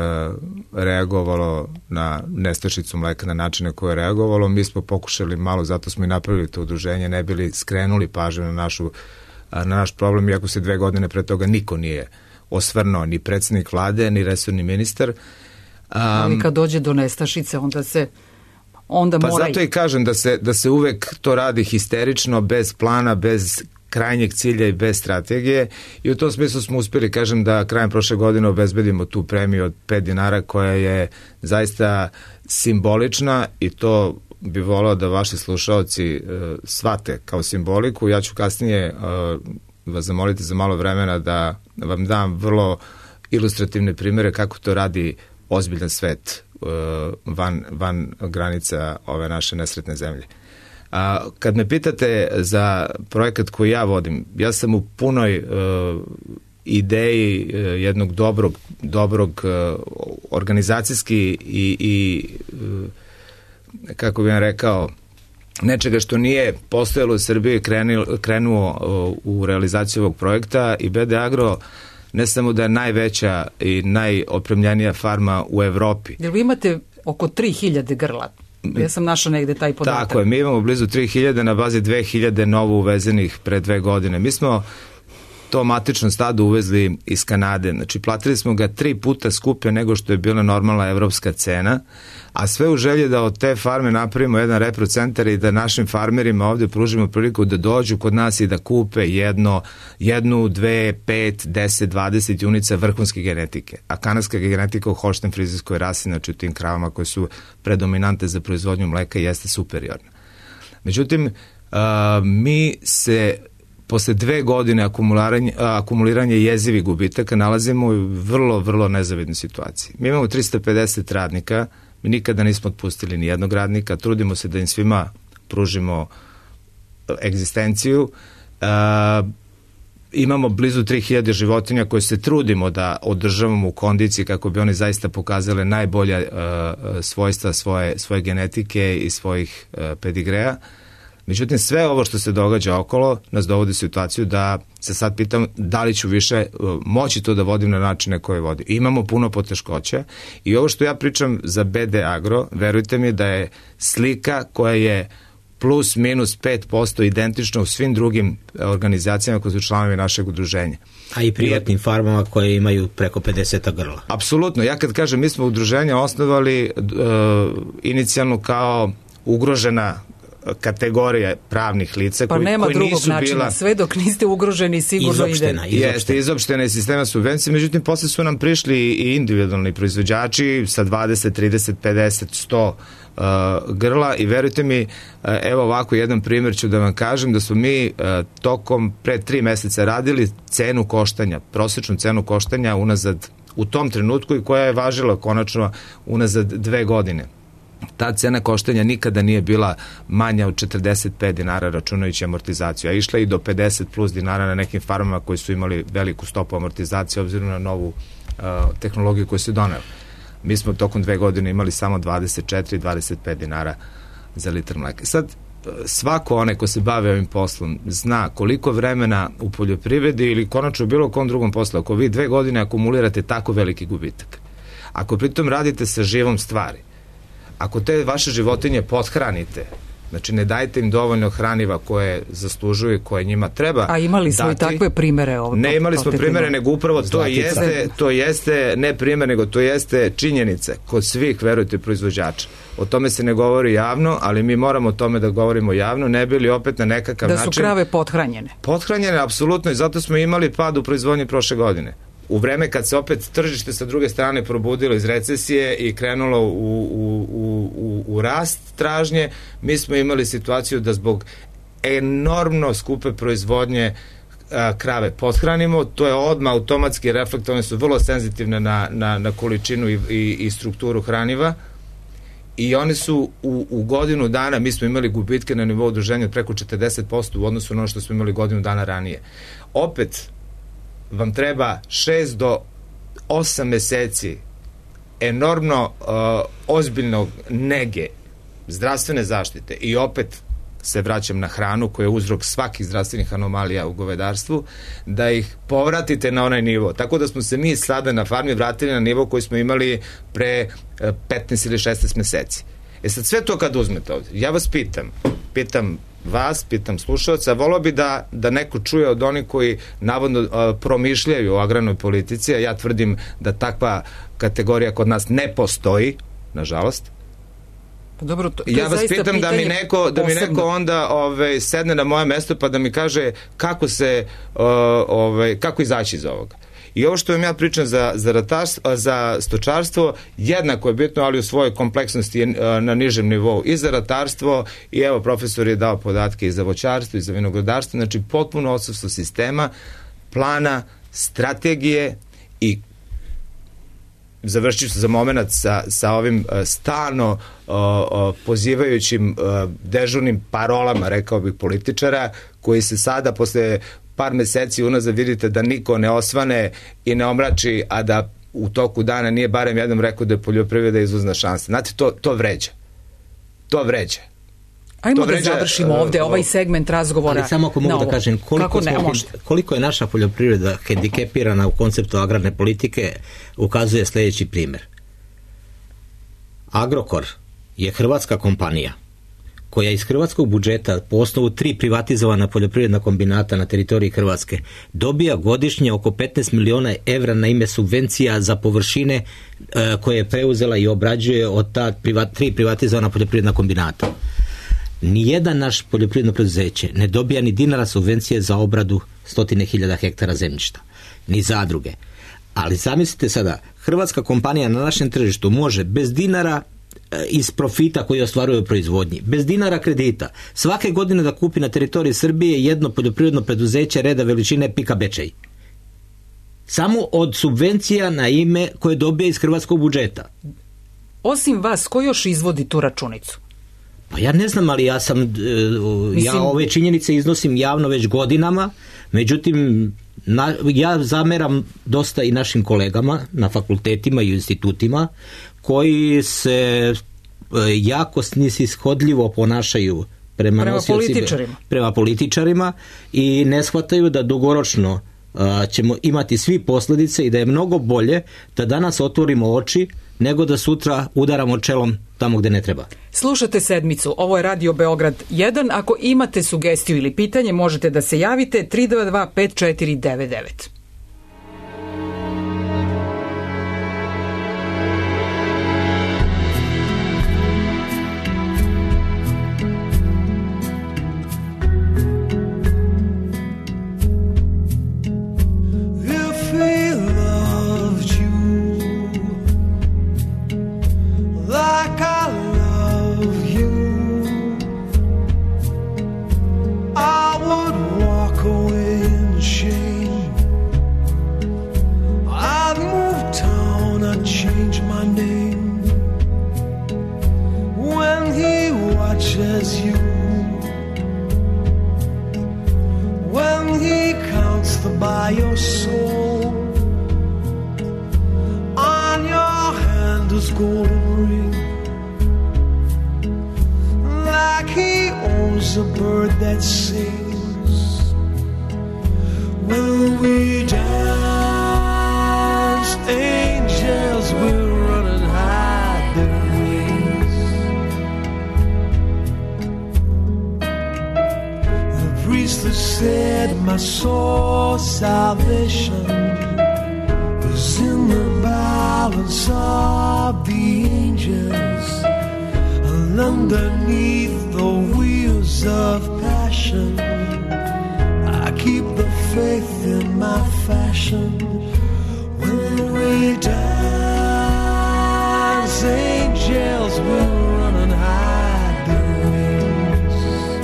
reagovalo na nestašicu mleka na načine koje je reagovalo, mi smo pokušali malo, zato smo i napravili to udruženje, ne bili skrenuli pažnju na naš problem, iako se 2 godine pre toga niko nije osvrnuo, ni predsjednik vlade, ni resorni ministar. Ali kad dođe do nestašice, onda mora... Pa zato i kažem da se uvek to radi histerično, bez plana, bez krajnjeg cilja i bez strategije, i u tom smislu smo uspjeli, kažem, da krajem prošle godine obezbedimo tu premiju od 5 dinara koja je zaista simbolična, i to bi volao da vaši slušaoci shvate kao simboliku. Ja ću kasnije vas zamoliti za malo vremena da vam dam vrlo ilustrativne primere kako to radi ozbiljan svet van granica ove naše nesretne zemlje. Kad me pitate za projekat koji ja vodim, ja sam u punoj ideji jednog dobrog organizacijski i kako bih vam rekao, nečega što nije postojalo u Srbiji, krenuo u realizaciju ovog projekta, i BD Agro ne samo da je najveća i najopremljenija farma u Evropi. Jer vi imate oko 3000 grla. Ja sam našla negde taj podatak. Tako je, mi imamo blizu 3000 na bazi 2000 novo uvezenih pre 2 godine. Mi smo to matično stado uvezli iz Kanade. Znači, platili smo ga 3 puta skuplje nego što je bila normalna evropska cena, a sve u želji da od te farme napravimo jedan reprocentar i da našim farmerima ovdje pružimo priliku da dođu kod nas i da kupe 1, 2, 5, 10, 20 junica vrhunske genetike. A kanadska genetika u holštajn-frizijskoj rasi, znači u tim kravama koje su predominante za proizvodnju mleka, jeste superiorna. Međutim, mi se posle 2 godine akumuliranja jezivih gubitaka nalazimo u vrlo, vrlo nezavidnoj situaciji. Mi imamo 350 radnika, mi nikada nismo otpustili ni jednog radnika, trudimo se da im svima pružimo egzistenciju. Imamo blizu 3000 životinja koje se trudimo da održavamo u kondiciji kako bi oni zaista pokazale najbolja svojstva svoje genetike i svojih pedigreja. Međutim, sve ovo što se događa okolo nas dovodi u situaciju da se sad pitam da li ću više moći to da vodim na načine koje vodim. Imamo puno poteškoća, i ovo što ja pričam za BD Agro, verujte mi da je slika koja je plus minus 5% identična u svim drugim organizacijama koje su članovi našeg udruženja. A i privatnim farmama koje imaju preko 50 grla. Apsolutno. Ja kad kažem, mi smo udruženja osnovali inicijalno kao ugrožena kategorije pravnih lica pa nema koji drugog nisu načina, bila... sve dok niste ugroženi sigurno ide. Jeste, izopštena iz sistema subvencije, međutim posle su nam prišli i individualni proizvođači sa 20, 30, 50, 100 grla, i verujte mi, evo ovako jedan primjer ću da vam kažem, da smo mi tokom pre 3 meseca radili cenu koštanja, prosječnu cenu koštanja unazad u tom trenutku, i koja je važila konačno unazad 2 godine. Ta cena koštanja nikada nije bila manja od 45 dinara računajući amortizaciju, a išla i do 50 plus dinara na nekim farmama koji su imali veliku stopu amortizacije obzirom na novu tehnologiju koju se donela. Mi smo tokom 2 godine imali samo 24 i 25 dinara za litar mleka. Sad, svako onaj ko se bavi ovim poslom zna koliko vremena u poljoprivredi ili konačno bilo kom drugom poslu, ako vi 2 godine akumulirate tako veliki gubitak, ako pritom radite sa živom stvari, ako te vaše životinje pothranite, znači ne dajte im dovoljno hraniva koje zaslužuju i koje njima treba. A imali smo i takve primere ovdje. Ne imali smo primere, nego upravo to jeste ne primer, nego to jeste činjenica kod svih, verujte, proizvođača. O tome se ne govori javno, ali mi moramo o tome da govorimo javno, ne bili opet na nekakav način... Da su krave pothranjene. Pothranjene, apsolutno, i zato smo imali pad u proizvodnji prošle godine. u vreme kad se opet tržište sa druge strane probudilo iz recesije i krenulo u rast tražnje, mi smo imali situaciju da zbog enormno skupe proizvodnje krave pothranimo, to je odmah automatski reflekt, one su vrlo senzitivne na količinu i strukturu hraniva, i one su u godinu dana, mi smo imali gubitke na nivou udruženja od preko 40% u odnosu na ono što smo imali godinu dana ranije. Opet vam treba 6 do 8 meseci enormno ozbiljnog nege, zdravstvene zaštite, i opet se vraćam na hranu koja je uzrok svakih zdravstvenih anomalija u govedarstvu, da ih povratite na onaj nivo. Tako da smo se mi sada na farmi vratili na nivo koji smo imali pre 15 ili 16 meseci. Sad sve to kad uzmete ovdje, ja vas pitam vas, pitam slušalca, volao bi da neko čuje od onih koji navodno promišljaju o agrarnoj politici, a ja tvrdim da takva kategorija kod nas ne postoji, nažalost. Pa dobro, to ja vas pitam da mi neko onda sedne na moje mesto pa da mi kaže kako izaći iz ovoga. I ovo što vam ja pričam za stočarstvo, jednako je bitno, ali u svojoj kompleksnosti na nižem nivou i za ratarstvo, i evo profesor je dao podatke i za voćarstvo i za vinogradarstvo, znači potpuno odsustvo sistema, plana, strategije, i završit ću za moment sa ovim stalno pozivajućim dežurnim parolama, rekao bih, političara, koji se sada posle par meseci unazad vidite da niko ne osvane i ne omrači, a da u toku dana nije barem jednom rekao da je poljoprivreda izvozna šansa. Znate, to vređa. To vređa. Ajmo da završimo ovde ovaj segment razgovora. Ali samo ako mogu da kažem, koliko je naša poljoprivreda hendikepirana u konceptu agrarne politike, ukazuje sljedeći primjer. Agrokor je hrvatska kompanija koja iz hrvatskog budžeta po osnovu 3 privatizovana poljoprivredna kombinata na teritoriji Hrvatske dobija godišnje oko 15 miliona evra na ime subvencija za površine koje je preuzela i obrađuje od ta 3 privatizovana poljoprivredna kombinata. Nijedan naš poljoprivredno preduzeće ne dobija ni dinara subvencije za obradu 100.000 hektara zemljišta, ni zadruge. Ali zamislite sada, hrvatska kompanija na našem tržištu može bez dinara iz profita koji ostvaruje u proizvodnji, bez dinara kredita, svake godine da kupi na teritoriji Srbije jedno poljoprivredno preduzeće reda veličine Pika Bečej. Samo od subvencija na ime koje dobije iz hrvatskog budžeta. Osim vas, ko još izvodi tu računicu? Pa ja ne znam, ali ja ove činjenice iznosim javno već godinama, međutim ja zameram dosta i našim kolegama na fakultetima i institutima koji se jako snishodljivo ponašaju prema političarima i ne shvataju da dugoročno ćemo imati svi posljedice i da je mnogo bolje da danas otvorimo oči nego da sutra udaramo čelom tamo gde ne treba. Slušate Sedmicu, ovo je Radio Beograd 1. Ako imate sugestiju ili pitanje, možete da se javite 322 5499. When we dance, angels will run and hide their wings.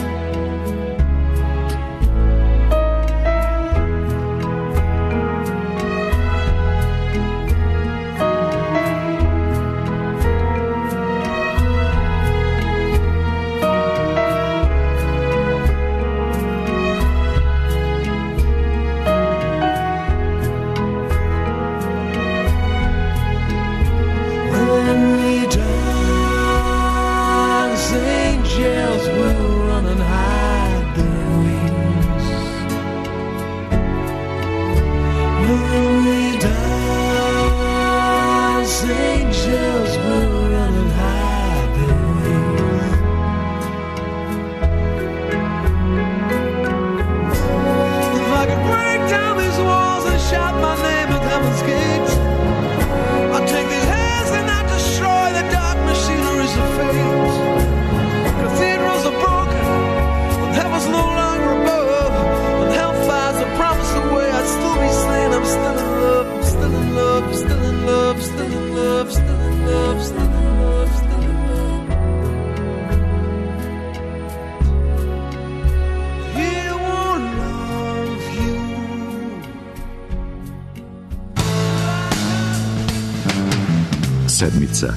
Sedmica.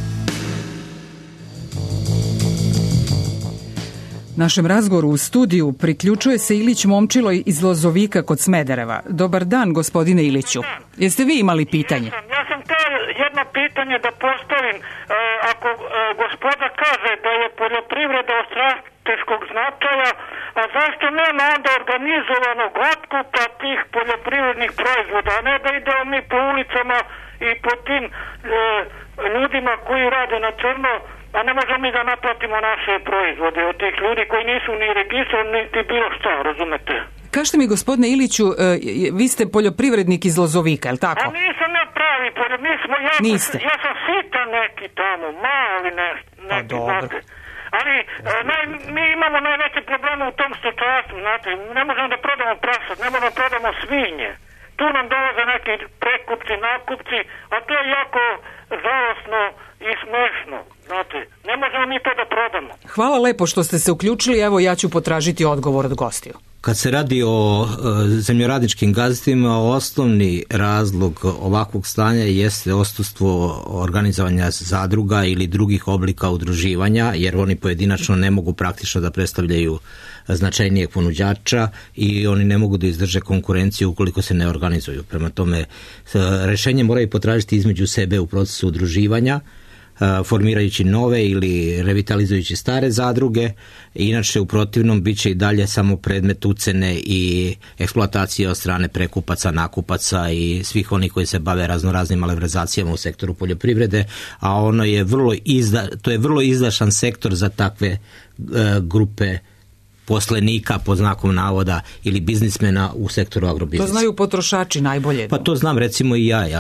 Našem razgovoru u studiju priključuje se Ilić Momčilo iz Lozovika kod Smedereva. Dobar dan, gospodine Iliću. Jeste vi imali pitanje? Ja sam to jedno pitanje da postavim. Ako gospoda kaže da je poljoprivreda od strateškog značaja, a zašto nema onda organizovanog otkupa tih poljoprivrednih proizvoda, a ne da idemo mi po ulicama i po tim ljudima koji rade na crno, a ne možemo mi da naplatimo naše proizvode od tih ljudi koji nisu ni registrovani niti bilo šta, razumete? Kažete mi, gospodine Iliću, vi ste poljoprivrednik iz Lozovika, je li tako? A nisam ja pravi poljoprivrednik, Niste. Ja sam sitan neki tamo, mali neki, znate. Ali mi imamo najveće probleme u tom stočarstvu, znate, ne možemo da prodamo prasad, ne možemo da prodamo svinje. Tu nam dolaze neki prekupci, nakupci, a to je jako žalosno i smešno, znate. Ne možemo mi to da prodamo. Hvala lepo što ste se uključili, evo ja ću potražiti odgovor od gostiju. Kad se radi o zemljoradničkim gazdinstvima, osnovni razlog ovakvog stanja jeste odsustvo organizovanja zadruga ili drugih oblika udruživanja, jer oni pojedinačno ne mogu praktično da predstavljaju značajnijeg ponuđača i oni ne mogu da izdrže konkurenciju ukoliko se ne organizuju. Prema tome, rešenje moraju potražiti između sebe u procesu udruživanja, formirajući nove ili revitalizujući stare zadruge, inače u protivnom bit će i dalje samo predmet ucene i eksploatacije od strane prekupaca, nakupaca i svih onih koji se bave raznoraznim malverzacijama u sektoru poljoprivrede, a ono je vrlo izdašan sektor za takve grupe poslenika, pod znakom navoda, ili biznismena u sektoru agrobiznisa. To znaju potrošači najbolje. Pa to znam recimo i ja.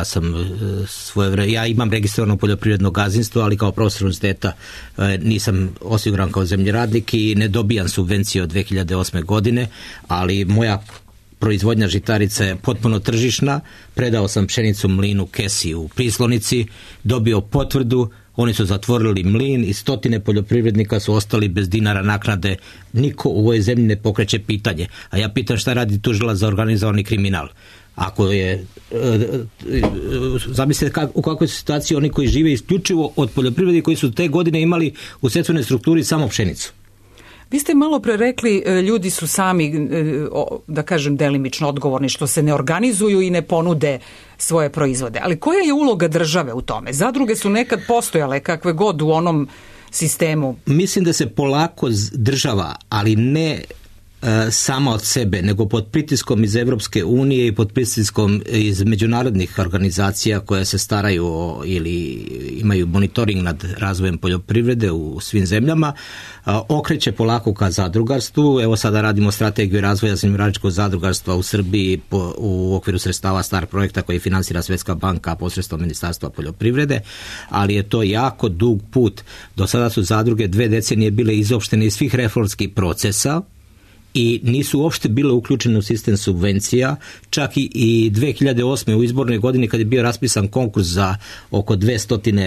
Ja imam registrovano poljoprivredno gazdinstvo, ali kao profesor univerziteta nisam osiguran kao zemljoradnik i ne dobijam subvencije od 2008. godine, ali moja proizvodnja žitarica je potpuno tržišna. Predao sam pšenicu mlinu Kesi u Prislonici, dobio potvrdu, oni su zatvorili mlin i stotine poljoprivrednika su ostali bez dinara naknade. Niko u ovoj zemlji ne pokreće pitanje. A ja pitam šta radi tužilac za organizovani kriminal. Ako je, zamislite u kakvoj situaciji oni koji žive isključivo od poljoprivrede koji su te godine imali u setvenoj strukturi samo pšenicu. Vi ste malo pre rekli, ljudi su sami, da kažem, delimično odgovorni što se ne organizuju i ne ponude svoje proizvode. Ali koja je uloga države u tome? Zadruge su nekad postojale kakve god u onom sistemu. Mislim da se polako država, ali ne sama od sebe, nego pod pritiskom iz Evropske unije i pod pritiskom iz međunarodnih organizacija koje se staraju ili imaju monitoring nad razvojem poljoprivrede u svim zemljama, okreće polako ka zadrugarstvu. Evo sada radimo strategiju razvoja zemljoradničkog zadrugarstva u Srbiji u okviru sredstava STAR projekta koji finansira Svetska banka posredstvom Ministarstva poljoprivrede, ali je to jako dug put. Do sada su zadruge 2 decenije bile izopštene iz svih reformskih procesa i nisu uopšte bile uključene u sistem subvencija, čak i 2008. u izbornoj godini kad je bio raspisan konkurs za oko 200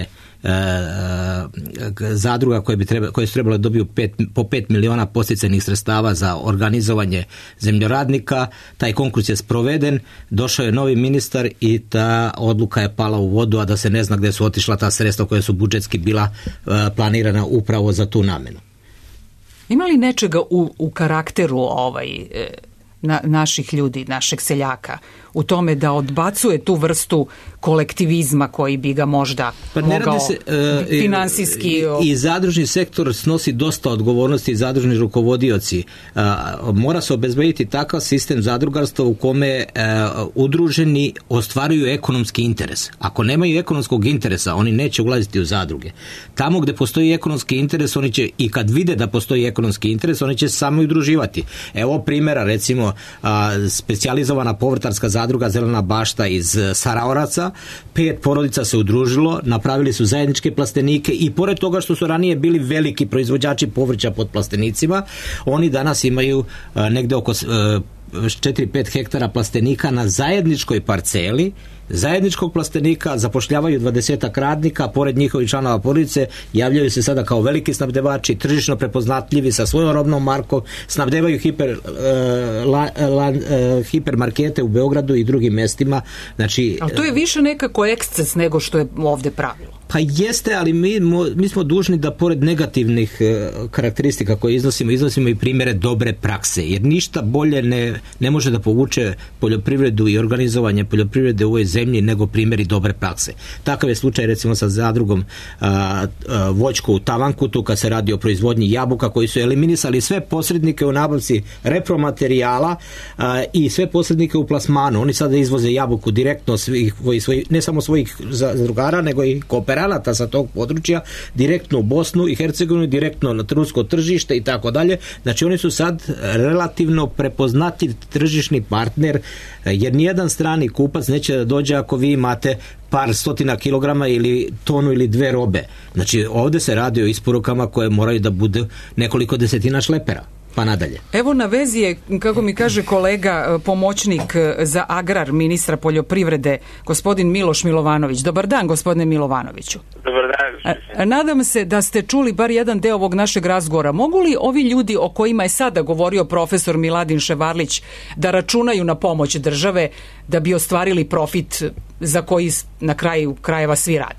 zadruga koje su trebale dobiju po 5 miliona podsticajnih sredstava za organizovanje zemljoradnika. Taj konkurs je sproveden, došao je novi ministar i ta odluka je pala u vodu, a da se ne zna gde su otišla ta sredstva koja su budžetski bila planirana upravo za tu namenu. Ima li nečega u karakteru naših ljudi, našeg seljaka, u tome da odbacuje tu vrstu kolektivizma koji bi ga možda mogao finansijski... I zadružni sektor snosi dosta odgovornosti, i zadružni rukovodioci. Mora se obezbediti takav sistem zadrugarstva u kome udruženi ostvaruju ekonomski interes. Ako nemaju ekonomskog interesa, oni neće ulaziti u zadruge. Tamo gde postoji ekonomski interes, oni će, i kad vide da postoji ekonomski interes, oni će samo udruživati. Evo primjera, recimo, specijalizovana povrtarska zadruga Zelena bašta iz Saraoraca, 5 porodica se udružilo, napravili su zajedničke plastenike i pored toga što su ranije bili veliki proizvođači povrća pod plastenicima, oni danas imaju negde oko 4-5 hektara plastenika na zajedničkoj parceli, zajedničkog plastenika, zapošljavaju 20 radnika, pored njihovih članova porodice, javljaju se sada kao veliki snabdevači, tržišno prepoznatljivi sa svojom robnom markom, snabdevaju hipermarkete u Beogradu i drugim mestima. Znači, ali to je više nekako eksces nego što je ovde pravilo. Pa jeste, ali mi smo dužni da pored negativnih karakteristika koje iznosimo i primjere dobre prakse, jer ništa bolje ne može da povuče poljoprivredu i organizovanje poljoprivrede u ovoj zemlji nego primjeri dobre prakse. Takav je slučaj recimo sa zadrugom Voćko u Tavankutu kad se radi o proizvodnji jabuka, koji su eliminisali sve posrednike u nabavci repromaterijala i sve posrednike u plasmanu. Oni sada izvoze jabuku direktno ne samo svojih zadrugara nego i kooperanata sa tog područja direktno u Bosnu i Hercegovinu, direktno na rusko tržište i tako dalje. Znači oni su sad relativno prepoznatljiv tržišni partner, jer nijedan strani kupac neće da dođe ako vi imate par stotina kilograma ili tonu ili 2 robe. Znači ovde se radi o isporukama koje moraju da bude nekoliko desetina šlepera. Pa nadalje. Evo na vezi je, kako mi kaže kolega, pomoćnik za agrar ministra poljoprivrede, gospodin Miloš Milovanović. Dobar dan, gospodine Milovanoviću. Dobar dan. Nadam se da ste čuli bar jedan deo ovog našeg razgovora. Mogu li ovi ljudi o kojima je sada govorio profesor Miladin Ševarlić da računaju na pomoć države da bi ostvarili profit za koji na kraju krajeva svi rade?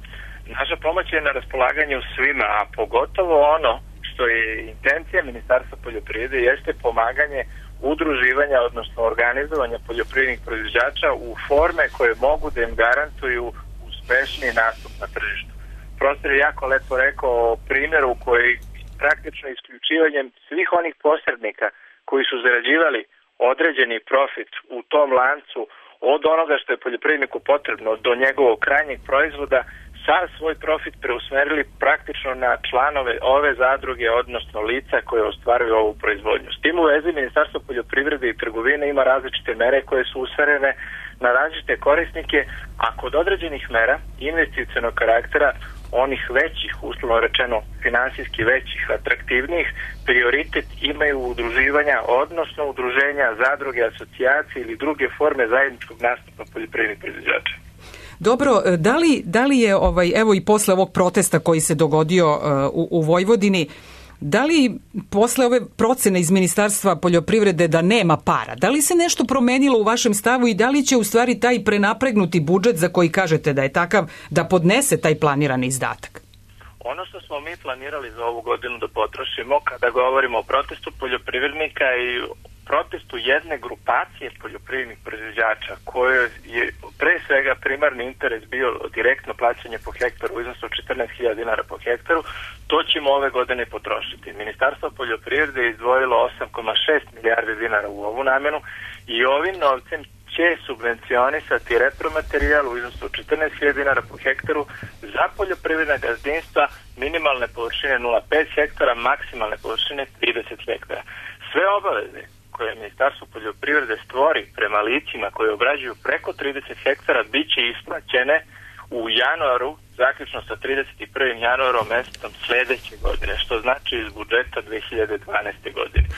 Naša pomoć je na raspolaganju svima, a pogotovo ono što je intencija Ministarstva poljoprivrede jeste pomaganje udruživanja, odnosno organizovanja poljoprivrednih proizvođača u forme koje mogu da im garantuju uspešniji nastup na tržištu. Prostor je jako lepo rekao o primjeru koji praktično isključivanjem svih onih posrednika koji su zarađivali određeni profit u tom lancu od onoga što je poljoprivredniku potrebno do njegovog krajnjeg proizvoda, sav svoj profit preusmerili praktično na članove ove zadruge, odnosno lica koje ostvaruju ovu proizvodnju. S tim u vezi Ministarstvo poljoprivrede i trgovine ima različite mere koje su usmerene na različite korisnike, a kod određenih mera investicionog karaktera, onih većih, uslovno rečeno finansijski većih, atraktivnijih, prioritet imaju udruživanja, odnosno udruženja, zadruge, asocijacije ili druge forme zajedničkog nastupa poljoprivrednih proizvođača. Dobro, da li je evo i posle ovog protesta koji se dogodio u Vojvodini, da li posle ove procene iz Ministarstva poljoprivrede da nema para, da li se nešto promenilo u vašem stavu i da li će u stvari taj prenapregnuti budžet za koji kažete da je takav da podnese taj planirani izdatak? Ono što smo mi planirali za ovu godinu da potrošimo kada govorimo o protestu poljoprivrednika i protestu jedne grupacije poljoprivrednih proizvođača koje je pre svega primarni interes bio direktno plaćanje po hektaru u iznosu od 14.000 dinara po hektaru, to ćemo ove godine potrošiti. Ministarstvo poljoprivrede je izdvojilo 8,6 milijarde dinara u ovu namenu i ovim novcem će subvencionisati repromaterijal u iznosu od 14.000 dinara po hektaru za poljoprivredna gazdinstva minimalne površine 0,5 hektara, maksimalne površine 30 hektara. Sve obaveze koje Ministarstvo poljoprivrede stvori prema licima koje obrađuju preko 30 hektara bit će isplaćene u januaru, zaključno sa 31. januarom mesecom sledeće godine, što znači iz budžeta 2012. godine.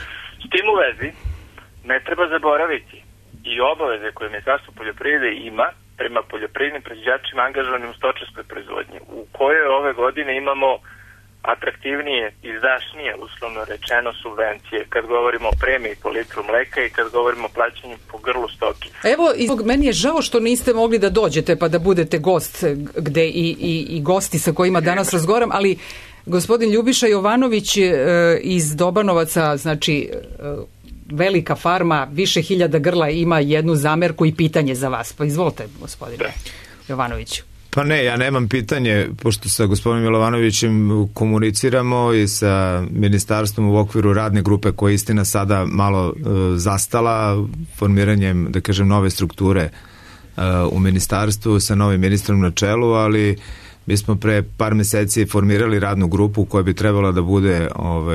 S tim u vezi ne treba zaboraviti i obaveze koje Ministarstvo poljoprivrede ima prema poljoprivrednim proizvođačima angažovanim u stočarskoj proizvodnji, u kojoj ove godine imamo atraktivnije, izdašnije, uslovno rečeno, subvencije, kad govorimo o premiji po litru mleka i kad govorimo o plaćanju po grlu stoke. Evo, meni je žao što niste mogli da dođete pa da budete gost, gde i gosti sa kojima danas razgovaram, ali gospodin Ljubiša Jovanović iz Dobanovaca, znači velika farma, više hiljada grla, ima jednu zamerku i pitanje za vas. Pa izvolite, gospodine Jovanoviću. Pa ne, ja nemam pitanje, pošto sa gospodinom Milovanovićem komuniciramo i sa ministarstvom u okviru radne grupe koja je istina sada malo zastala formiranjem, da kažem, nove strukture u ministarstvu sa novim ministrom na čelu, ali mi smo pre par meseci formirali radnu grupu koja bi trebala da bude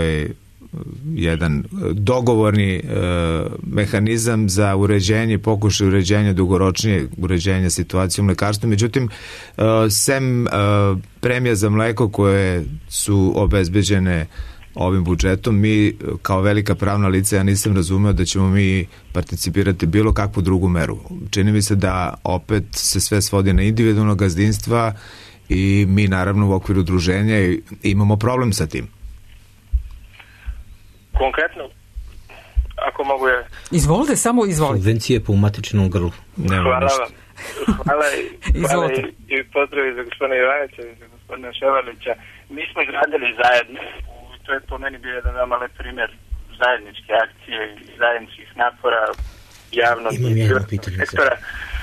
jedan dogovorni mehanizam za uređenje, pokušaj uređenja, dugoročnije uređenja situacije u mlekarstvu. Međutim, sem premija za mleko koje su obezbeđene ovim budžetom, mi kao velika pravna lica, ja nisam razumeo da ćemo mi participirati bilo kakvu drugu meru. Čini mi se da opet se sve svodi na individualno gazdinstva i mi naravno u okviru udruženja imamo problem sa tim. Konkretno, ako mogu je... Izvolite, samo izvolite. Subvencije po umatičnom grlu. Hvala vam. Hvala i pozdravi za gospodina Jovanovića i za gospodina Ševarlića. Mi smo izradili zajedno, to je po meni bio jedan veoma lep primjer zajedničke akcije i zajedničkih napora javnog i privatnog sektora.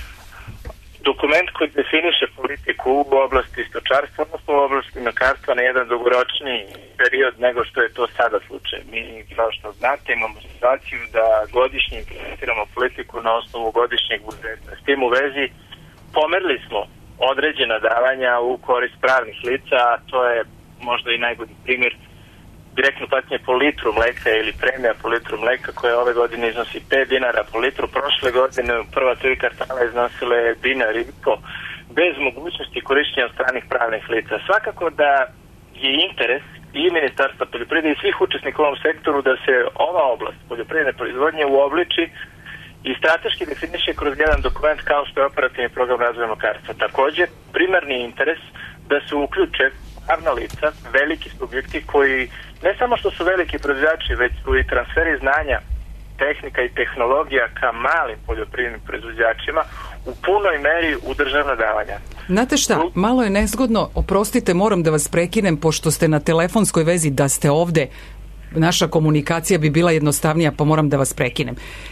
Dokument koji definiše politiku u oblasti stočarstva, odnosno u oblasti mlekarstva na jedan dugoročniji period nego što je to sada slučaj. Mi, kao što znate, imamo situaciju da godišnje implementiramo politiku na osnovu godišnjeg budžeta. S tim u vezi pomerili smo određena davanja u korist pravnih lica, a to je možda i najbolji primjer direktno plaćanje po litru mleka ili premija po litru mleka koja ove godine iznosi 5 dinara po litru. Prošle godine prva 3 kvartala iznosile dinar i po, bez mogućnosti korišćenja stranih pravnih lica. Svakako da je interes i Ministarstva poljoprivrede i svih učesnika u ovom sektoru da se ova oblast poljoprivredne proizvodnje uobliči i strateški definiše kroz jedan dokument kao što je operativni program razvoja mlekarstva. Također, primarni interes da se uključe pravna lica, veliki subjekti koji ne samo što su veliki proizvođači, već su i transferi znanja, tehnika i tehnologija ka malim poljoprivrednim proizvođačima u punoj meri u državna davanja. Znate šta, malo je nezgodno, oprostite, moram da vas prekinem, pošto ste na telefonskoj vezi, da ste ovde, naša komunikacija bi bila jednostavnija, pa moram da vas prekinem.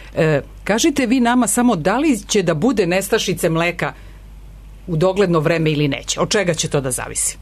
Kažite vi nama samo da li će da bude nestašice mleka u dogledno vreme ili neće? Od čega će to da zavisi?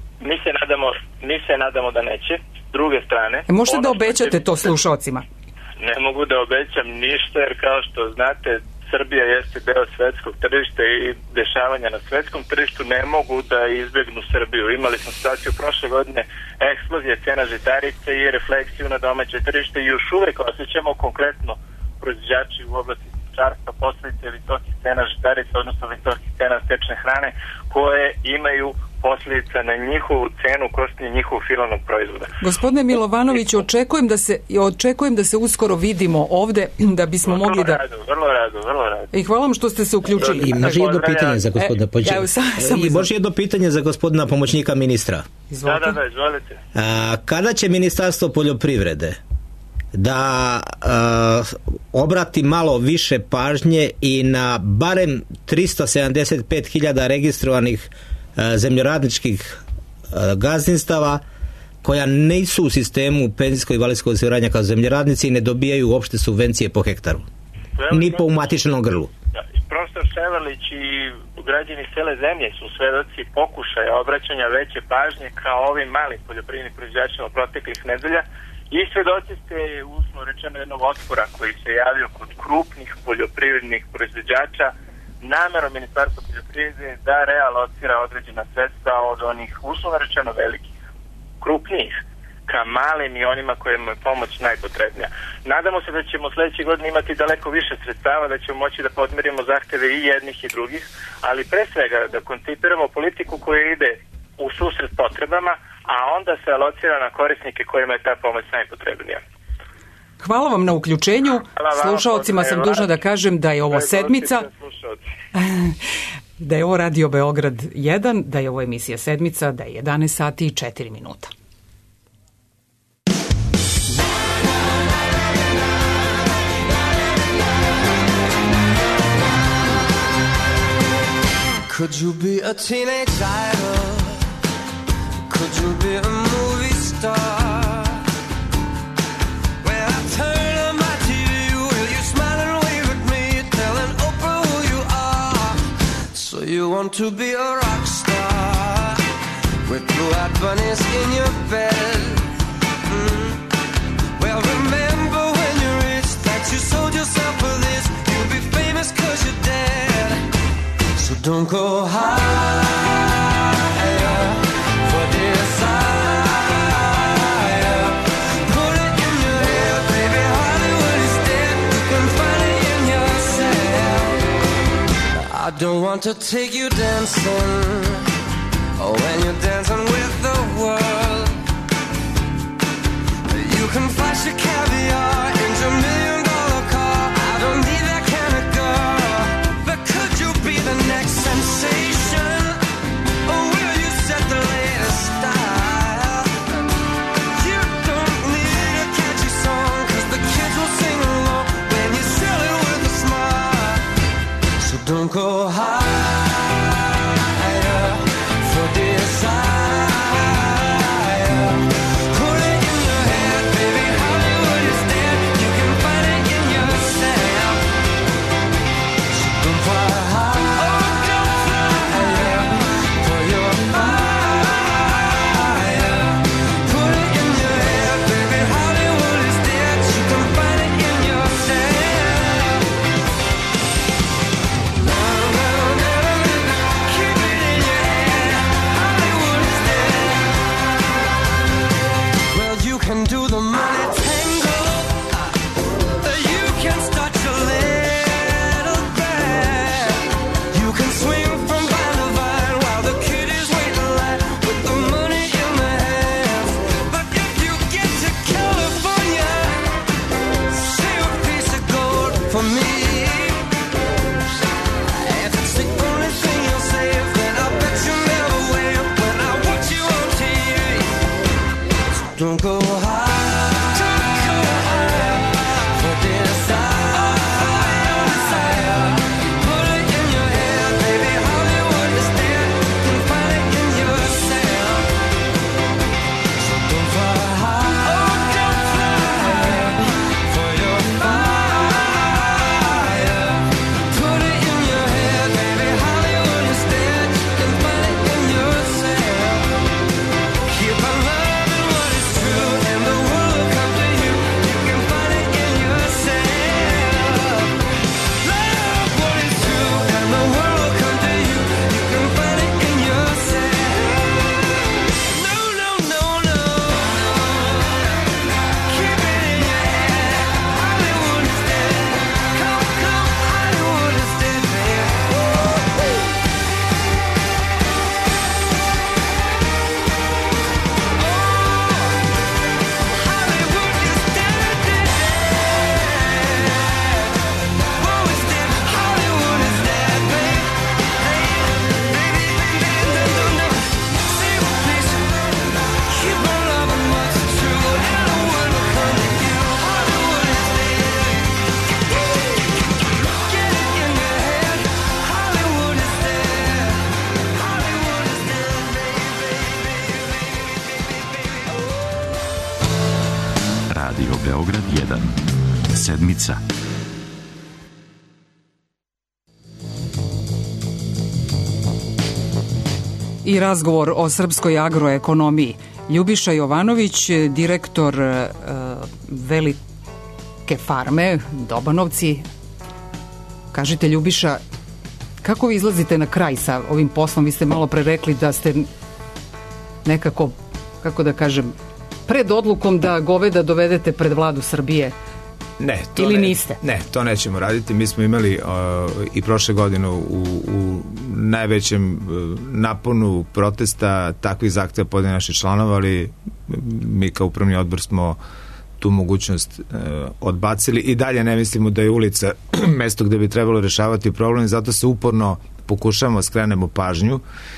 Mi se nadamo da neće. S druge strane... Možete da obećate to slušalcima? Ne mogu da obećam ništa, jer kao što znate, Srbija jeste deo svetskog tržišta i dešavanja na svetskom tržištu ne mogu da izbegnu Srbiju. Imali smo situaciju prošle godine eksplozije cena žitarice i refleksiju na domaće tržište i još uvek osjećamo konkretno proizvođači u oblasti stočarstva posledice visokih cena žitarice, odnosno visokih cena stečne hrane koje imaju posljedica na njihovu cenu koštanja njihovog finalnog proizvoda. Gospodine Milovanoviću, očekujem da se uskoro vidimo ovde da bismo mogli da... Vrlo rado. I hvala vam što ste se uključili. I može jedno pitanje za gospodina I može jedno pitanje za gospodina pomoćnika ministra. Izvolite. Da, izvolite. Kada će Ministarstvo poljoprivrede da obrati malo više pažnje i na barem 375.000 registrovanih zemljoradničkih gazdinstava koja nisu u sistemu penzijskog i invalidskog osiguranja kao zemljoradnici i ne dobijaju uopšte subvencije po hektaru, ni po umatičnom grlu. Profesor Ševarlić i građani cele zemlje su svedoci pokušaja obraćanja veće pažnje kao ovim malim poljoprivrednim proizvođačima proteklih nedelja i svedoci ste, uslovno rečeno, jednog otpora koji se javio kod krupnih poljoprivrednih proizvođača namerom Ministarstva poljoprivrede da realocira određena sredstva od onih uslovno rečeno velikih, krupnijih, ka malim i onima kojima je pomoć najpotrebnija. Nadamo se da ćemo sledeće godine imati daleko više sredstava, da ćemo moći da podmirimo zahteve i jednih i drugih, ali pre svega da koncipiramo politiku koja ide u susret potrebama, a onda se alocira na korisnike kojima je ta pomoć najpotrebnija. Hvala vam na uključenju. Slušaocima sam dužna da kažem da je ovo sedmica, da je ovo Radio Beograd 1, da je ovo emisija Sedmica, da je 11 sati i 4 minuta. Could you be a teenage idol? Could you be a movie star? When I turn on my TV, will you smile and wave at me, telling Oprah who you are? So you want to be a rock star with blue-eyed bunnies in your bed? Well, remember when you reached that you sold yourself for this. You'll be famous 'cause you're dead. So don't go higher for desire. Put it in your head, baby, Hollywood is dead. You can find it in yourself. I don't want to take you dancing, or when you're dancing with the world. You can flash your caviar into $1 million car. I don't need that kind of girl. But could you be the next sensation? Or will you set the latest style? You don't need a catchy song, 'cause the kids will sing along when you sell it with a smile. So don't go higher for desire. Put it in your head, baby, Hollywood is dead. You can find it in yourself. So don't fly high, oh, don't fly higher for your fire. Put it in your head, baby, Hollywood is dead. You can find it in yourself. Keep it in your head, Hollywood is dead. Well, you can do the money tango. You can start your little band. You can swing from vine to vine while the kid is waiting line with the money in their hands. But if you get to California, save a piece of gold for me. If it's the only thing you'll save, then I bet you never wave when I watch you on TV. So don't go high, don't go high for desire. Put it in your head, baby, Hollywood is dead. You can find it in yourself. So don't fly high, oh, don't fly higher for your fire. Put it in your head, baby, Hollywood is dead. You can find it in yourself. Keep on loving what is true, and the world will come to you. You can find it in yourself. Love what is true, and the world will come to you. You can find it in yourself. No, no, no, no. Keep it in your head. Hollywood is dead. Come, come, Hollywood is dead, baby. Hollywood is dead, dead, dead. Whoa, it's dead. Hollywood is dead, baby. Baby, baby, no, no, no. Save a piece. Keep on loving what's true, and the world will come to you. Hollywood is dead. Get it in your head. Hollywood is dead. Hollywood is dead, Radio Beograd 1. Sedmica. I razgovor o srpskoj agroekonomiji. Ljubiša Jovanović, direktor velike farme Dobanovci. Kažite, Ljubiša, kako vi izlazite na kraj sa ovim poslom? Vi ste malo pre rekli da ste nekako, kako da kažem, pred odlukom da goveda dovedete pred vladu Srbije. Ne, ili niste? Ne, to nećemo raditi. Mi smo imali i prošle godine u najvećem naponu protesta takvih zahteva podne naših članova, ali mi kao upravni odbor smo tu mogućnost odbacili. I dalje ne mislimo da je ulica mesto gde bi trebalo rešavati problem, zato se uporno pokušamo skrenemo pažnju,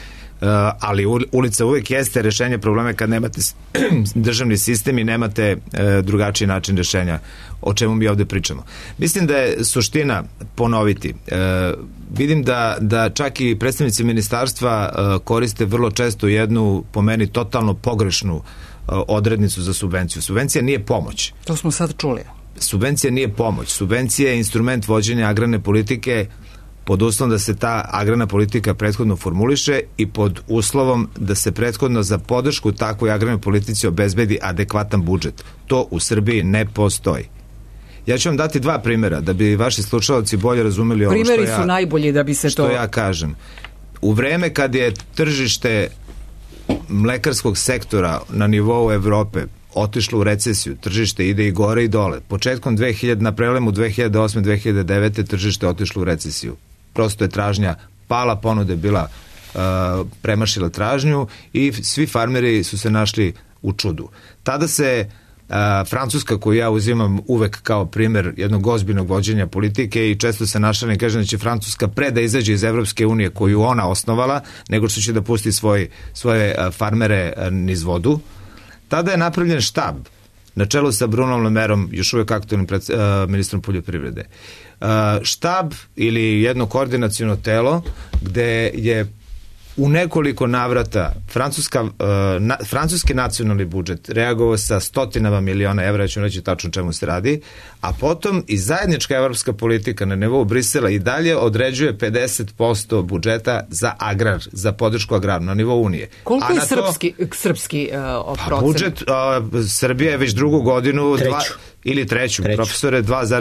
ali ulica uvek jeste rešenje problema kad nemate državni sistem i nemate drugačiji način rešenja, o čemu mi ovde pričamo. Mislim da je suština ponoviti. Vidim da čak i predstavnici ministarstva koriste vrlo često jednu, po meni, totalno pogrešnu odrednicu za subvenciju. Subvencija nije pomoć. To smo sad čuli. Subvencija nije pomoć. Subvencija je instrument vođenja agrarne politike pod uslovom da se ta agrarna politika prethodno formuliše i pod uslovom da se prethodno za podršku takvoj agrarnoj politici obezbedi adekvatan budžet. To u Srbiji ne postoji. Ja ću vam dati 2 primjera da bi vaši slušalci bolje razumeli ovo primjeri su najbolji da bi se što ja kažem. U vreme kad je tržište mlekarskog sektora na nivou Evrope otišlo u recesiju, tržište ide i gore i dole. Početkom 2000, na prelemu 2008-2009 tržište otišlo u recesiju. Prosto je tražnja pala, ponuda bila premašila tražnju i svi farmeri su se našli u čudu. Tada se Francuska, koju ja uzimam uvek kao primer jednog ozbiljnog vođenja politike i često se našalim, kažem da će Francuska pre da izađe iz Evropske unije koju ona osnovala, nego što će da pusti svoje farmere niz vodu. Tada je napravljen štab na čelu sa Brunom Le Mairom, još uvek aktualnim ministrom poljoprivrede. Štab ili jedno koordinaciono telo gde je u nekoliko navrata francuski nacionalni budžet reagovao sa stotinama miliona evra, ja ću reći tačno čemu se radi, a potom i zajednička evropska politika na nivou Brisela i dalje određuje 50% budžeta za agrar, za podršku agraru na nivou Unije. Koliko je srpski procent? Budžet Srbije je već drugu godinu treću. Profesore,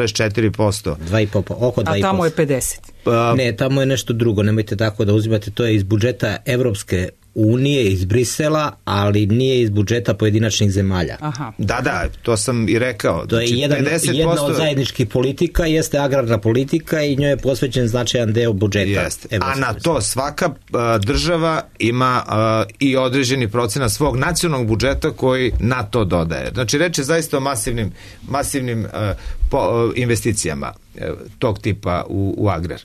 2,4%. 2,5%, oko 2,5%. A tamo je 50%. Ne, tamo je nešto drugo, nemojte tako da uzimate, to je iz budžeta Evropske unije, iz Brisela, ali nije iz budžeta pojedinačnih zemalja. Aha. Da, to sam i rekao. To je jedna od zajedničkih politika, jeste agrarna politika i njoj je posvećen značajan deo budžeta. Jeste. A na to svaka država ima i određeni procenat svog nacionalnog budžeta koji na to dodaje. Znači, reč je zaista o masivnim investicijama tog tipa u agrar.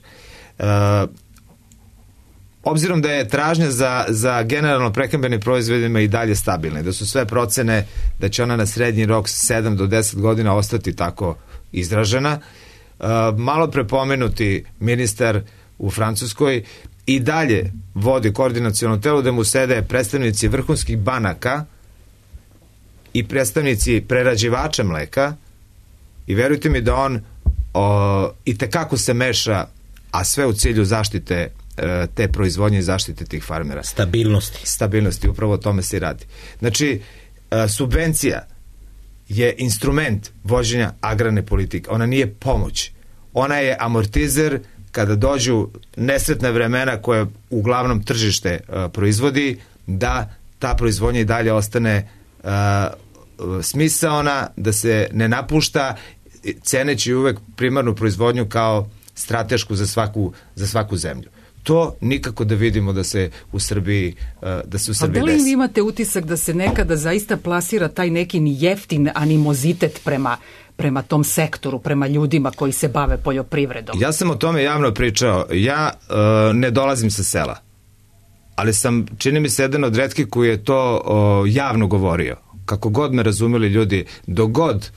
Obzirom da je tražnja za generalno prehrambenim proizvodima i dalje stabilna, da su sve procene da će ona na srednji rok 7 do 10 godina ostati tako izražena, malo prepomenuti ministar u Francuskoj i dalje vodi koordinaciono telo da mu sede predstavnici vrhunskih banaka i predstavnici prerađivača mleka i verujte mi da on i tekako se meša, a sve u cilju zaštite te proizvodnje i zaštite tih farmera. Stabilnosti, upravo o tome se i radi. Znači, subvencija je instrument vođenja agrarne politike. Ona nije pomoć. Ona je amortizer kada dođu nesretna vremena koje uglavnom tržište proizvodi, da ta proizvodnja i dalje ostane smisaona, da se ne napušta, ceneći uvek primarnu proizvodnju kao stratešku za svaku zemlju. To nikako da vidimo da se u Srbiji desi. A da li imate utisak da se nekada zaista plasira taj neki jeftin animozitet prema tom sektoru, prema ljudima koji se bave poljoprivredom? Ja sam o tome javno pričao. Ja ne dolazim sa sela, ali sam, čini mi se, jedan od retkih koji je to javno govorio. Kako god me razumeli ljudi, dogod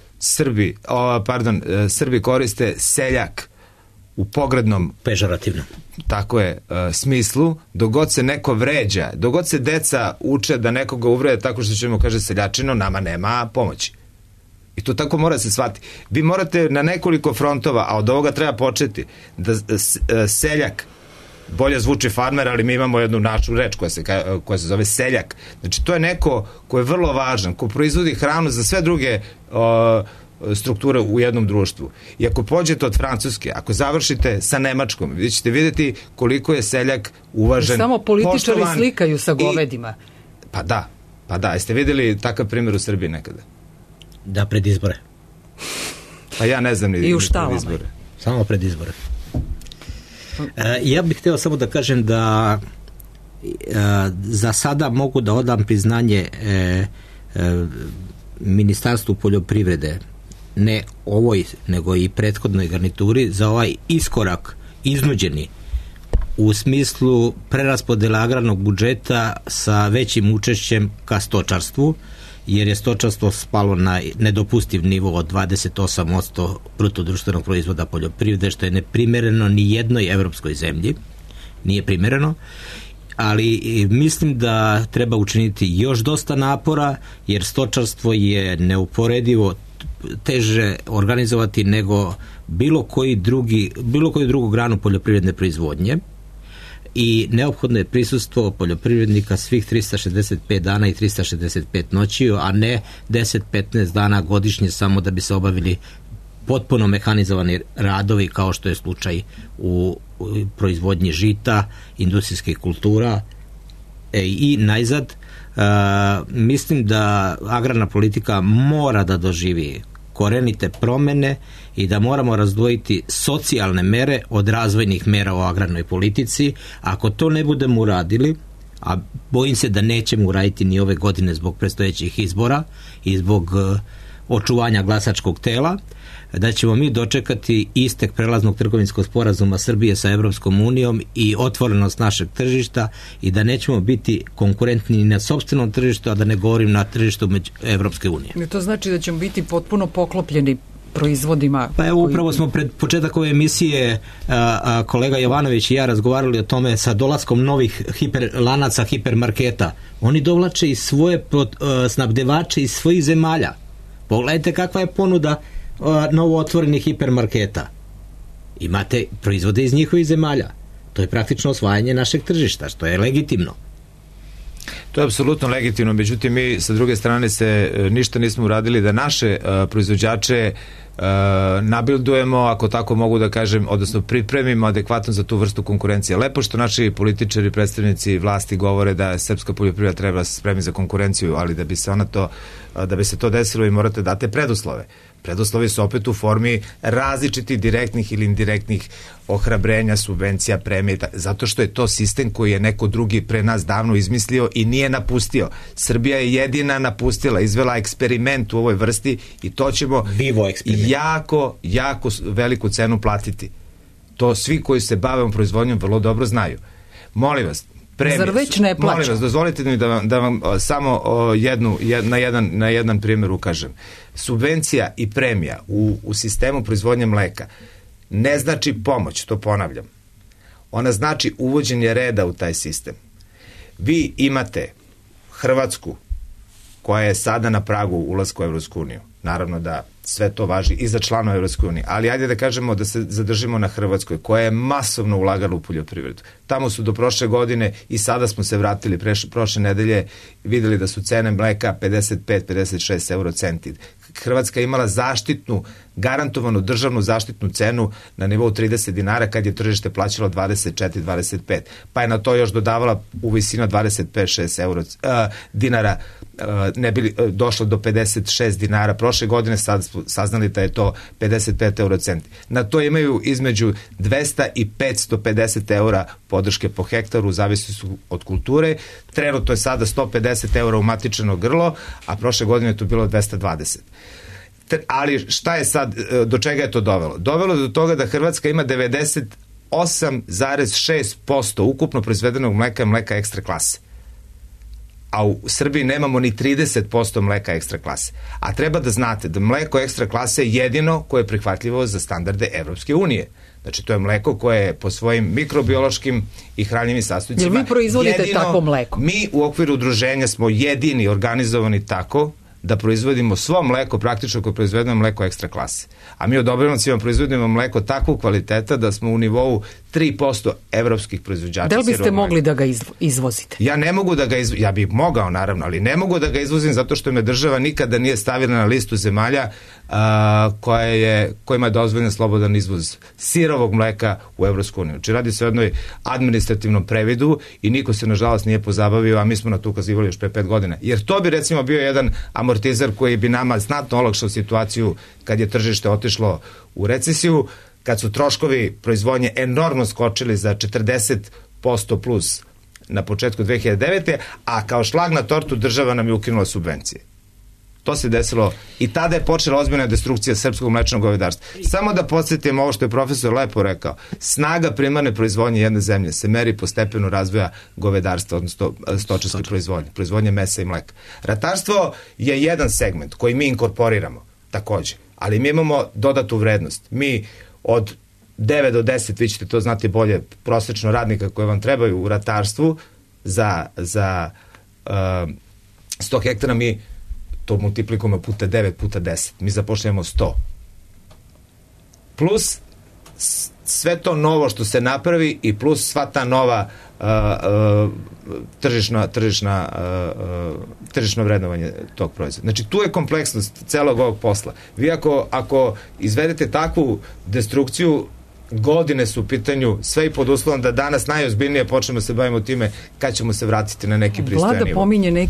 Srbi koriste seljak u pogrednom, pežorativnom, tako je, smislu, dogod se neko vređa, dogod se deca uče da nekoga uvrede tako što ćemo kaže seljačino, nama nema pomoći. I to tako mora se shvatiti. Vi morate na nekoliko frontova, a od ovoga treba početi, da seljak, bolje zvuči farmer, ali mi imamo jednu našu reč koja se zove seljak. Znači, to je neko ko je vrlo važan, ko proizvodi hranu za sve druge strukture u jednom društvu. I ako pođete od Francuske, ako završite sa Nemačkom, vi ćete vidjeti koliko je seljak uvažen. Samo političari slikaju sa govedima. Pa da. Jeste vidjeli takav primjer u Srbiji nekada? Da, pred izbore. Pa ja ne znam ni i u štalama. Izbore. Samo pred izbore. Ja bih htio samo da kažem da za sada mogu da odam priznanje Ministarstvu poljoprivrede, ne ovoj, nego i prethodnoj garnituri, za ovaj iskorak iznuđeni u smislu preraspodjela agrarnog budžeta sa većim učešćem ka stočarstvu, jer je stočarstvo spalo na nedopustiv nivo od 28% bruto društvenog proizvoda poljoprivrede, što je neprimereno ni jednoj evropskoj zemlji. Nije primereno, ali mislim da treba učiniti još dosta napora, jer stočarstvo je neuporedivo teže organizovati nego bilo koju drugu granu poljoprivredne proizvodnje, i neophodno je prisustvo poljoprivrednika svih 365 dana i 365 noćiju, a ne 10-15 dana godišnje samo da bi se obavili potpuno mehanizovani radovi, kao što je slučaj u proizvodnji žita, industrijskih kultura. I najzad, mislim da agrarna politika mora da doživi korenite promene i da moramo razdvojiti socijalne mere od razvojnih mera u agrarnoj politici. Ako to ne budemo uradili, a bojim se da nećemo uraditi ni ove godine zbog predstojećih izbora i zbog očuvanja glasačkog tela, da ćemo mi dočekati istek prelaznog trgovinskog sporazuma Srbije sa Evropskom unijom i otvorenost našeg tržišta, i da nećemo biti konkurentni na sopstvenom tržištu, a da ne govorim na tržištu Evropske unije. I to znači da ćemo biti potpuno poklopljeni proizvodima. Pa evo, upravo smo pred početak ove emisije kolega Jovanović i ja razgovarali o tome sa dolaskom novih lanaca hipermarketa. Oni dovlače i svoje snabdevače iz svojih zemalja. Pogledajte kakva je ponuda novo otvorenih hipermarketa. Imate proizvode iz njihovih zemalja. To je praktično osvajanje našeg tržišta, što je legitimno. To je apsolutno legitimno, međutim mi sa druge strane ništa nismo uradili da naše proizvođače nabildujemo, ako tako mogu da kažem, odnosno pripremimo adekvatno za tu vrstu konkurencije. Lepo što naši političari, predstavnici vlasti govore da srpska poljoprivreda treba da se spremi za konkurenciju, ali da bi se to desilo, i morate date preduslove. Preduslovi su opet u formi različitih direktnih ili indirektnih ohrabrenja, subvencija, premije, zato što je to sistem koji je neko drugi pre nas davno izmislio i nije napustio. Srbija je jedina napustila, izvela eksperiment u ovoj vrsti, i to ćemo jako veliku cenu platiti. To svi koji se bave proizvodnjom vrlo dobro znaju. Molim vas, zar već ne plaća? Molim vas, dozvolite mi da vam samo na jedan primjer ukažem. Subvencija i premija u sistemu proizvodnje mleka ne znači pomoć, to ponavljam. Ona znači uvođenje reda u taj sistem. Vi imate Hrvatsku, koja je sada na pragu ulaska u Evropsku uniju. Naravno da sve to važi i za članove Evropske unije, ali ajde da kažemo da se zadržimo na Hrvatskoj, koja je masovno ulagala u poljoprivredu. Tamo su do prošle godine, i sada smo se vratili prošle nedelje, videli da su cene mleka 55-56 eurocenti. Hrvatska je imala zaštitnu, garantovanu državnu zaštitnu cenu na nivou 30 dinara kad je tržište plaćalo 24-25, pa je na to još dodavala u visinu 25-6 dinara, ne bi došlo do 56 dinara prošle godine, sad saznali da je to 55 eurocenti. Na to imaju između 200 i 550 eura podrške po hektaru, zavisno od kulture. Trenutno je sada 150 eura umatičeno grlo, a prošle godine je to bilo 220. Ali šta je sad, do čega je to dovelo? Dovelo do toga da Hrvatska ima 98,6% ukupno proizvedenog mleka ekstra klase. A u Srbiji nemamo ni 30% mleka ekstra klase. A treba da znate da mleko ekstra klase je jedino koje je prihvatljivo za standarde Evropske unije. Znači, to je mleko koje je po svojim mikrobiološkim i hranjivim sastojcima. Jel vi proizvodite takvo mleko? Mi u okviru udruženja smo jedini organizovani tako da proizvodimo svo mleko, praktično koje proizvedemo mleko ekstra klase. A mi odobreno svima proizvodimo mleko takvog kvaliteta da smo u nivou 3% evropskih proizvođača. Da li biste mogli da ga izvozite? Ja ne mogu da ga izvozim, ja bih mogao naravno, ali ne mogu da ga izvozim zato što me država nikada nije stavila na listu zemalja kojima je dozvoljen slobodan izvoz sirovog mleka u Evropsku uniju. Znači radi se o jednoj administrativnom previdu i niko se nažalost nije pozabavio, a mi smo na to ukazivali još pre 5 godina. Jer to bi recimo bio jedan amortizer koji bi nama znatno olakšao situaciju kad je tržište otišlo u recesiju, kad su troškovi proizvodnje enormno skočili za 40% plus na početku 2009. a kao šlag na tortu država nam je ukinula subvencije. To se desilo i tada je počela ozbiljna destrukcija srpskog mlečnog govedarstva. Samo da podsjetim ovo što je profesor lepo rekao. Snaga primarne proizvodnje jedne zemlje se meri po stepenu razvoja govedarstva, odnosno stočarske proizvodnje mesa i mleka. Ratarstvo je jedan segment koji mi inkorporiramo takođe, ali mi imamo dodatu vrednost. Mi od 9 do 10, vi ćete to znati bolje, prosečno radnika koje vam trebaju u ratarstvu za 100 hektara, mi to multiplikujemo puta 9 puta 10. Mi zapošljamo 100. Plus sve to novo što se napravi i plus sva ta nova tržišno vrednovanje tog proizvoda. Znači tu je kompleksnost celog ovog posla. Vi ako izvedete takvu destrukciju, godine su u pitanju, sve i pod uslovom da danas najozbiljnije počnemo se bavimo time kad ćemo se vratiti na neki pristojan nivo. Vlada pominje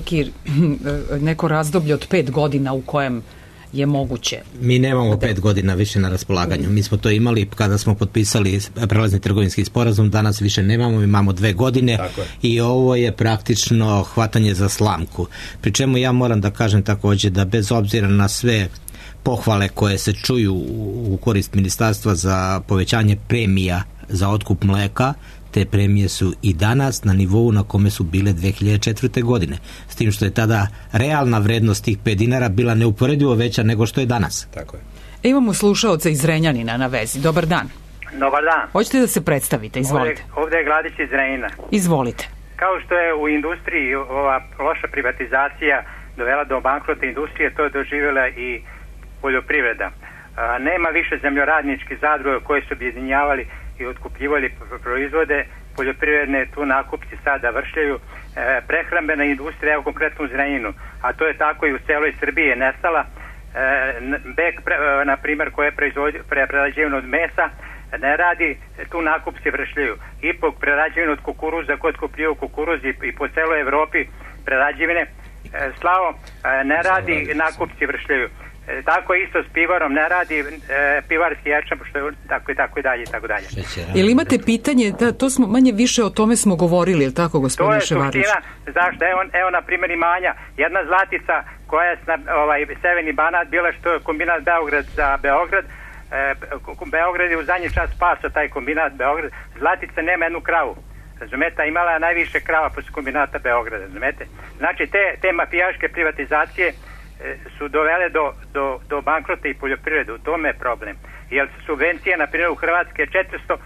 neko razdoblje od 5 godina u kojem je moguće. Mi nemamo 5 godina više na raspolaganju. Mi smo to imali kada smo potpisali prelazni trgovinski sporazum, danas više nemamo, imamo 2 godine i ovo je praktično hvatanje za slamku. Pri čemu ja moram da kažem takođe da bez obzira na sve pohvale koje se čuju u korist ministarstva za povećanje premija za otkup mleka, te premije su i danas na nivou na kome su bile 2004. godine. S tim što je tada realna vrednost tih 5 dinara bila neuporedivo veća nego što je danas. Tako je. Imamo slušaoca iz Zrenjanina na vezi. Dobar dan. Dobar dan. Hoćete da se predstavite? Izvolite. Ovde je Gladić iz Zrenjanina. Izvolite. Kao što je u industriji ova loša privatizacija dovela do bankrota industrije, to je doživjela i poljoprivreda. Nema više zemljoradničkih zadruga koje su objedinjavali i otkupljivali proizvode, poljoprivredne tu nakupci sada vršljaju. Prehrambena industrija, evo konkretno u Zrenjaninu, a to je tako i u celoj Srbiji je nestala. Bek, na primjer, koje je prerađivano od mesa, ne radi, tu nakupci vršljaju. Ipak prerađivano od kukuruza, koje otkupljivaju kukuruz i po celoj Evropi prerađivine. Slavo, ne radi, nakupci vršljaju. Tako isto s pivarom ne radi, pivarski ječam, što je tako i dalje. Jel imate pitanje, to smo manje više o tome smo govorili, je li tako gospodine Ševarlić? To je suština, zašto? Evo na primjer imanja, jedna zlatica koja je Severni Banat bila što je kombinat Beograd za Beograd, Beograd je u zadnji čas spasao taj kombinat Beograd, zlatica nema jednu kravu. Razumete, imala je najviše krava posle kombinata Beograda, razumete? Znači te mafijaške privatizacije su dovele do bankrota i poljoprivrede, u tome je problem. Jer subvencije, na primjer u Hrvatske je 400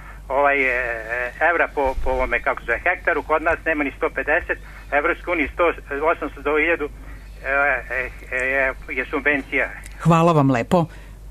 evra po ovome, kako se hektaru, kod nas nema ni 150, Evropske unije 800 do 1000 je subvencija. Hvala vam lepo.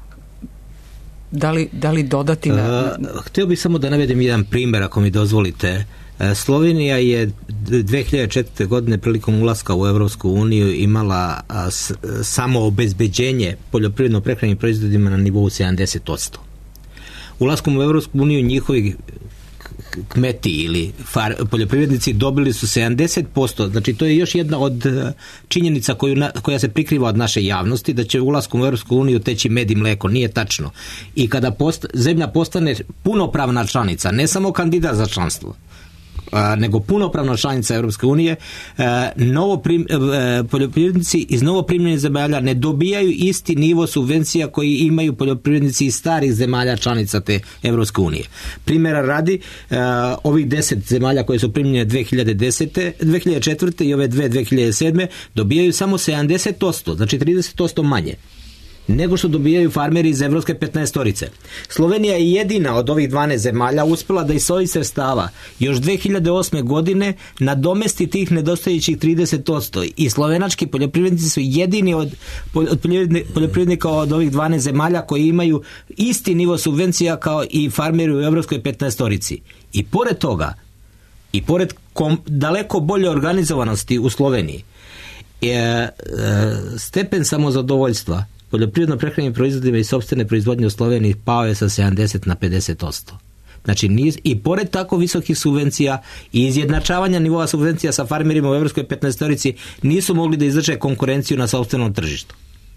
Da li dodati Htio bih samo da navedem jedan primjer, ako mi dozvolite. Slovenija je 2004. godine prilikom ulaska u Evropsku uniju imala samo obezbeđenje poljoprivredno-prehrambenim proizvodima na nivou 70%. Ulaskom u Evropsku uniju njihovi kmeti ili poljoprivrednici dobili su 70%, znači to je još jedna od činjenica koja se prikriva od naše javnosti, da će ulaskom u Evropsku uniju teći med i mleko. Nije tačno. I kada zemlja postane punopravna članica, ne samo kandidat za članstvo, nego punopravna članica Europske unije, poljoprivrednici iz novoprimljenih zemalja ne dobijaju isti nivo subvencija koji imaju poljoprivrednici iz starih zemalja članica te Europske unije. Primjera radi, ovih 10 zemalja koje su primljene 2004. i ove 2007. dobijaju samo 70%, znači 30% manje nego što dobijaju farmeri iz Evropske 15-torice. Slovenija je jedina od ovih 12 zemalja uspjela da iz ovih sredstava još 2008. godine nadomesti tih nedostajućih 30%. I slovenački poljoprivrednici su jedini od poljoprivrednika od ovih 12 zemalja koji imaju isti nivo subvencija kao i farmeri u Evropskoj 15-torici. I pored toga, i pored daleko bolje organizovanosti u Sloveniji, stepen samozadovoljstva poljoprivredno-prehrambenim proizvodima i sopstvene proizvodnje u Sloveniji pao je sa 70 na 50%. Znači, i pored tako visokih subvencija i izjednačavanja nivoa subvencija sa farmerima u Evropskoj 15-torici nisu mogli da izdrže konkurenciju na sopstvenom tržištu.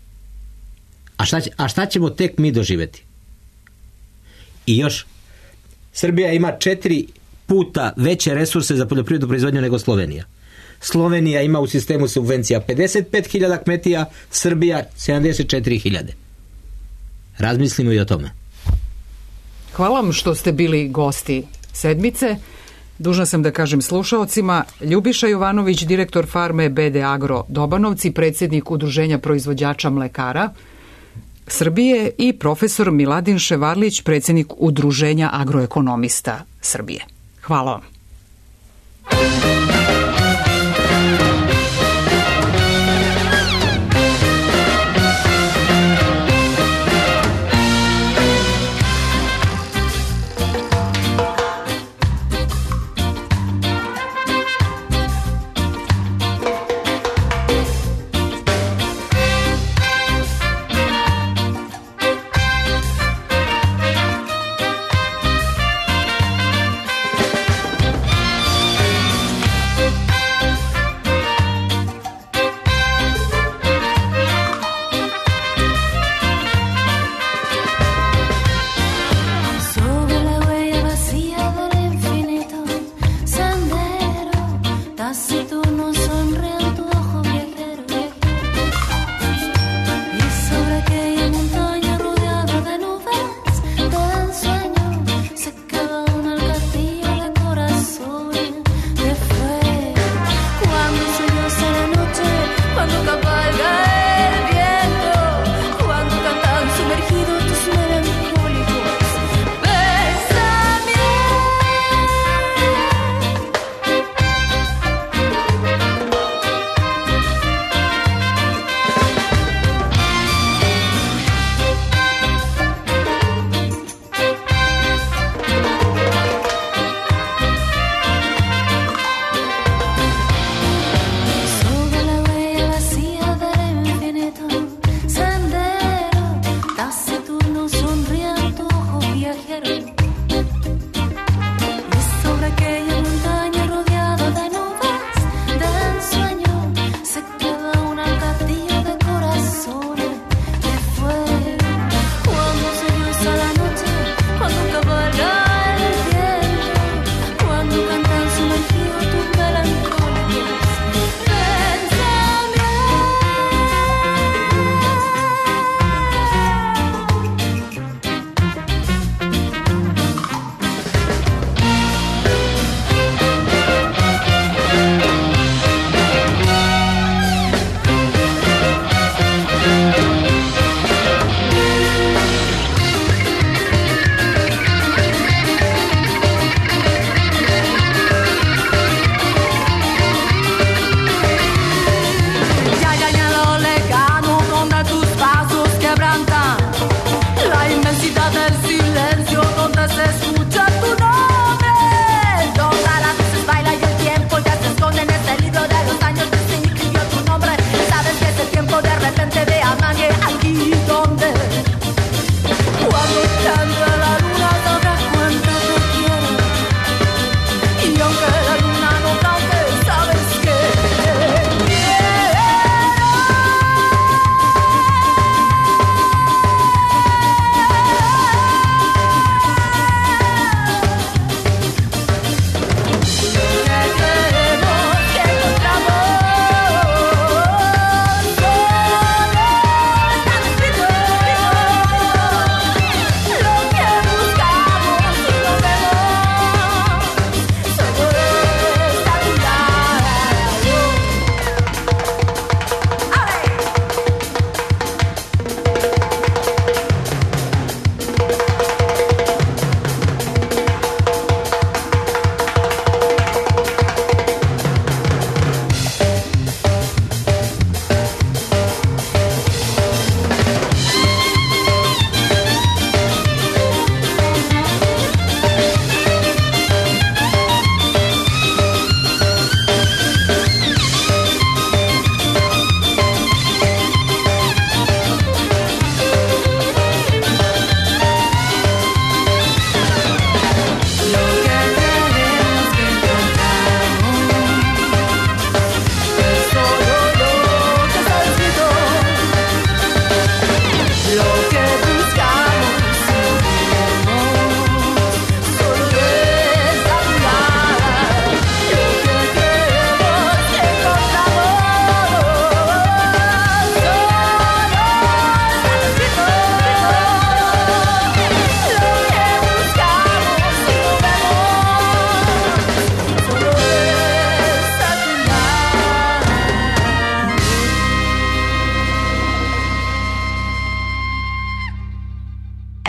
A šta ćemo tek mi doživjeti? I još, Srbija ima 4 puta veće resurse za poljoprivrednu proizvodnju nego Slovenija. Slovenija ima u sistemu subvencija 55.000 kmetija, Srbija 74.000. Razmislimo i o tome. Hvala vam što ste bili gosti sedmice. Dužna sam da kažem slušaocima, Ljubiša Jovanović, direktor farme BD Agro Dobanovci, predsjednik Udruženja proizvođača mlekara Srbije i profesor Miladin Ševarlić, predsjednik Udruženja agroekonomista Srbije. Hvala vam.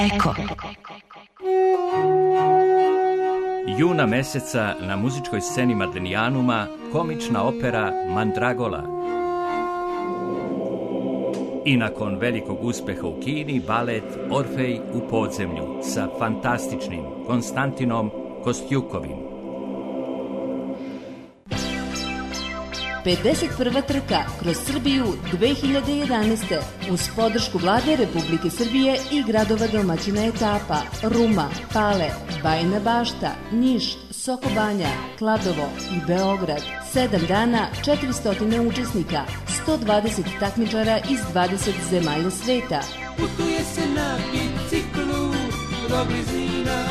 Eko. Juna meseca na muzičkoj sceni Mardenijanuma komična opera Mandragola. I nakon velikog uspeha u Kini, balet Orfej u podzemlju sa fantastičnim Konstantinom Kostjukovim. 51. trka kroz Srbiju 2011. uz podršku Vlade Republike Srbije i gradova domaćina etapa Ruma, Pale, Bajina Bašta, Niš, Sokobanja, Kladovo i Beograd. 7 dana, 400 učesnika, 120 takmičara iz 20 zemalja sveta. Putuje se na biciklu do blizina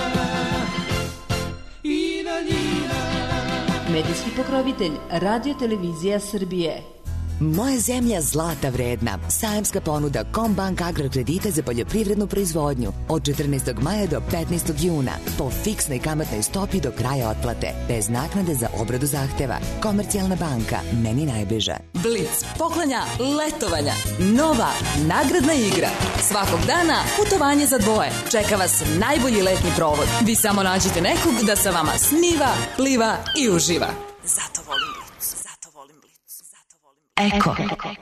i daljina. Medijski pokrovitelj Radio Televizija Srbije. Moja zemlja zlata vredna. Sajamska ponuda Kombank agrokredita za poljoprivrednu proizvodnju od 14. maja do 15. juna po fiksnoj kamatnoj stopi do kraja otplate, bez naknade za obradu zahteva. Komercijalna banka, meni najbliža. Blic poklanja letovanja. Nova nagradna igra. Svakog dana putovanje za dvoje. Čeka vas najbolji letnji provod. Vi samo nađite nekog da sa vama sniva, pliva i uživa. Zato volim Blic. Eko.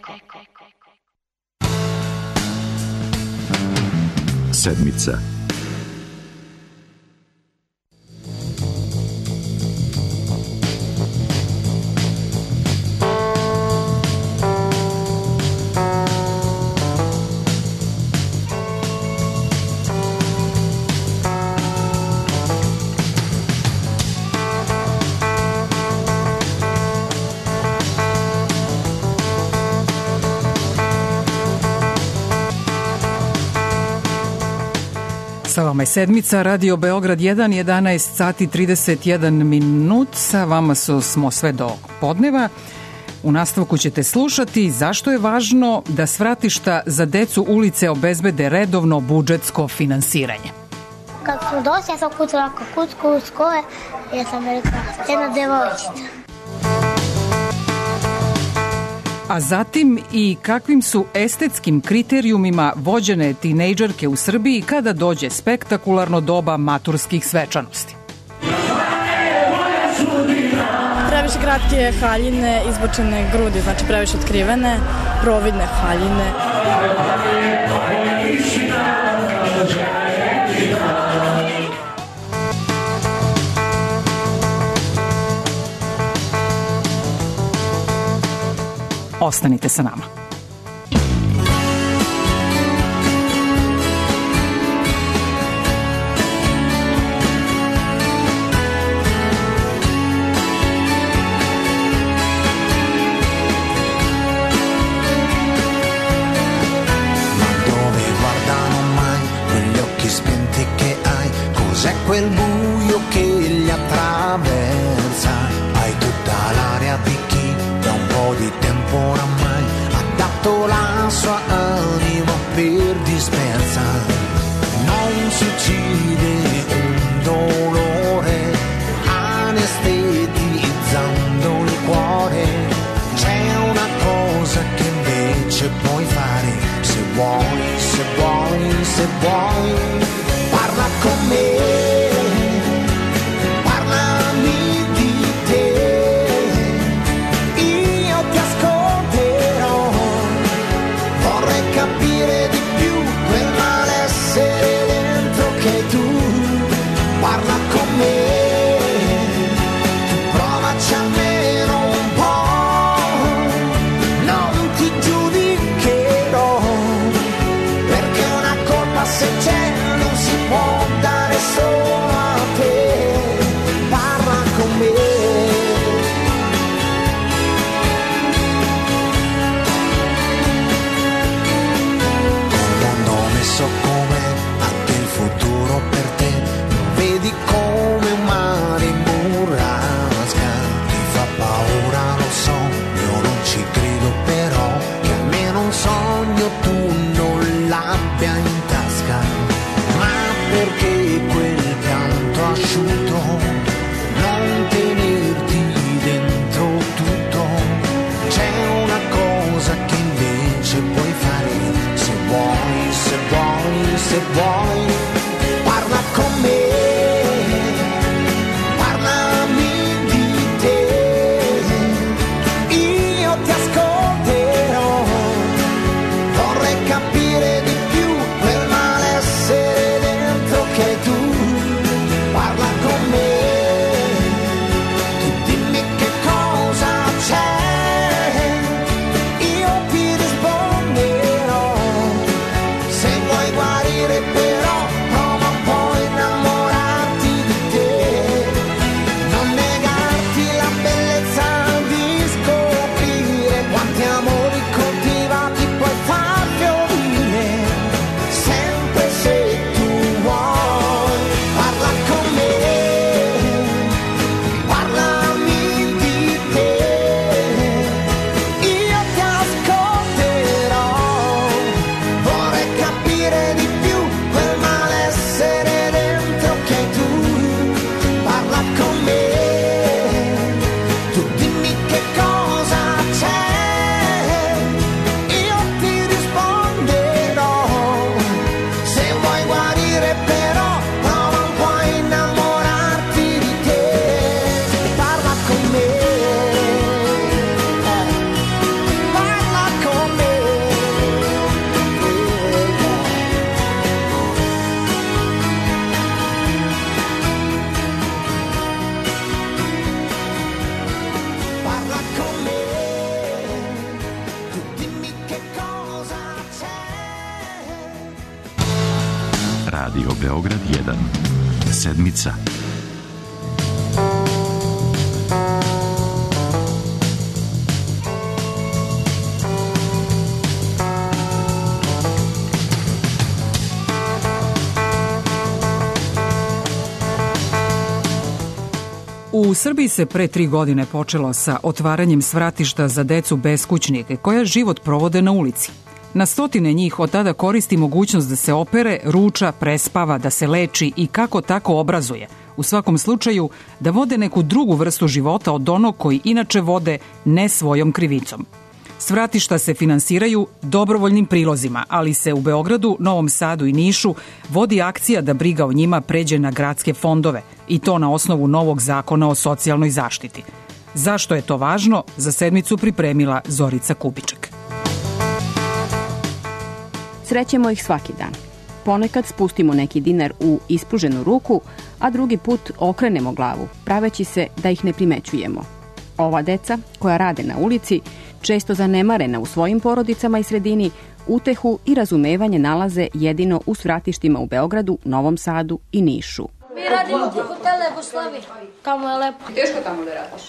Sedmica. Sa vama je sedmica, Radio Beograd 1, 11 sati 31 minut. Sa vama smo sve do podneva. U nastavku ćete slušati zašto je važno da svratišta za decu ulice obezbede redovno budžetsko finansiranje. Kad smo došli, ja sam kucala kucku, ja sam rekla, jedna devojčica. A zatim i kakvim su estetskim kriterijumima vođene tinejdžerke u Srbiji kada dođe spektakularno doba maturskih svečanosti. Previše kratke haljine, izbočene grudi, znači previše otkrivene, providne haljine. Ostanite sa nama. Cos'è quel buio che li attraversa? Hai tutta l'aria di chi da un po' di tempo oramai ha dato la sua anima per dispersa. Non si uccide un dolore anestetizzando il cuore. C'è una cosa che invece puoi fare, se vuoi, se vuoi, se vuoi. Parla con me, parlami di te, io ti ascolterò, vorrei capire di più quel malessere dentro che hai tu. Parla con me, provaci almeno un po', non ti giudicherò, perché una colpa se c'è può dare solo a te. Parla con me. Un mondo messo come anche il futuro per te, lo vedi come un mare in burrasca. Ti fa paura, lo so, io non ci credo, però che almeno un sogno tu non l'abbia in tasca. Perché quel pianto asciutto, non tenerti dentro tutto. C'è una cosa che invece puoi fare, se vuoi, se vuoi, se vuoi. ti ascolterò. Vorrei capire di più quel malessere dentro che hai tu. Parla con me, tu dimmi che cosa c'è, io ti risponderò. Se vuoi guarire però prova un po' a innamorarti di te. Non negarti la bellezza di scoprire quanti amori coltivati puoi far fiorire. Sempre se tu vuoi, parla con me, parlami di te. Io ti ascolterò, vorrei capire di più quel malessere dentro che hai tu. Parla con me, tu dimmi che cosa c'è, io ti risponderò. Se vuoi guarire però prova un po' a innamorarti di te. Parla con me, parla con me. Parla con me, tu dimmi che cosa c'è. Radio Beograd 1. Sedmica. U Srbiji se pre 3 godine počelo sa otvaranjem svratišta za decu beskućnike koja život provode na ulici. Na stotine njih od tada koristi mogućnost da se opere, ruča, prespava, da se leči i kako tako obrazuje. U svakom slučaju da vode neku drugu vrstu života od onog koji inače vode ne svojom krivicom. Svratišta se finansiraju dobrovoljnim prilozima, ali se u Beogradu, Novom Sadu i Nišu vodi akcija da briga o njima pređe na gradske fondove i to na osnovu novog zakona o socijalnoj zaštiti. Zašto je to važno, za sedmicu pripremila Zorica Kubiček. Srećemo ih svaki dan. Ponekad spustimo neki dinar u ispruženu ruku, a drugi put okrenemo glavu, praveći se da ih ne primećujemo. Ova deca, koja rade na ulici, često zanemarena u svojim porodicama i sredini, utehu i razumevanje nalaze jedino u svratištima u Beogradu, Novom Sadu i Nišu. Mi radimo u hotelu Jugoslavije. Tamo je lepo. Teško tamo da radiš?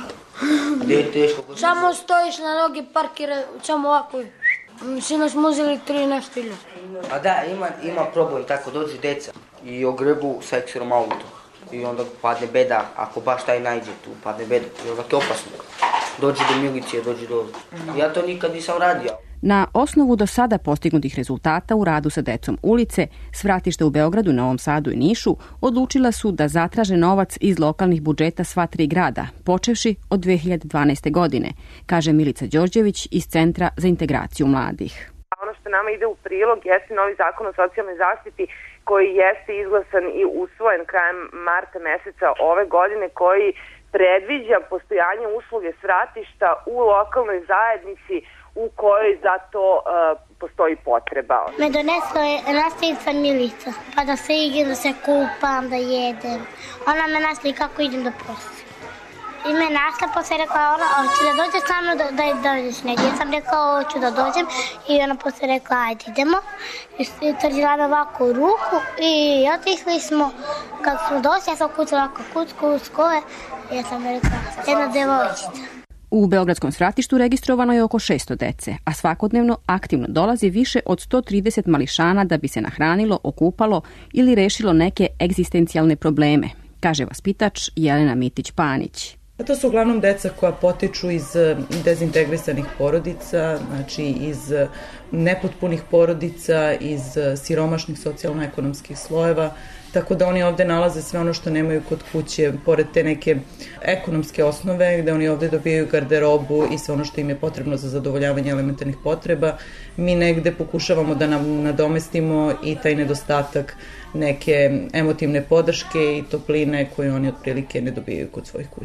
Gde je teško? Samo stojiš na noge, parkira, samo ovako. Sinoć smo uzeli 13.000. A da, ima problem, tako dođu deca i ogrebu sa ekserom auto. I onda padne beda, ako baš taj najde tu, padne beda. I onda je opasno. Dođe do milicije, dođe do... Ja to nikad nisam radio. Na osnovu do sada postignutih rezultata u radu sa decom ulice, svratišta u Beogradu, Novom Sadu i Nišu odlučila su da zatraže novac iz lokalnih budžeta sva 3 grada, počevši od 2012. godine, kaže Milica Đorđević iz Centra za integraciju mladih. Ono što nama ide u prilog jeste novi zakon o socijalnoj zaštiti koji jeste izglasan i usvojen krajem marta meseca ove godine, koji predviđa postojanje usluge svratišta u lokalnoj zajednici u kojoj za to postoji potreba. Me donesla je nastavnica Milica, pa da se igram, da se kupam, da jedem. Ona me našla kako idem da prosim. I me našla, pa se rekla, ona, hoće da dođeš sa mnom da dođeš negdje. Ja sam rekla, hoću da dođem i ona posle rekla, ajde idemo. I tržila me ovako u ruku i otišli smo. Kad smo došli, ja sam kucala ovako kucku uz kole i ja sam rekla, jedna devojčica. U beogradskom svratištu registrovano je oko 600 dece, a svakodnevno aktivno dolazi više od 130 mališana da bi se nahranilo, okupalo ili rešilo neke egzistencijalne probleme, kaže vaspitač Jelena Mitić-Panić. To su uglavnom deca koja potiču iz dezintegrisanih porodica, znači iz nepotpunih porodica, iz siromašnih socijalno-ekonomskih slojeva, tako da oni ovde nalaze sve ono što nemaju kod kuće, pored te neke ekonomske osnove, gde oni ovde dobijaju garderobu i sve ono što im je potrebno za zadovoljavanje elementarnih potreba. Mi negde pokušavamo da nam nadomestimo i taj nedostatak neke emotivne podrške i topline koje oni otprilike ne dobijaju kod svojih kuća.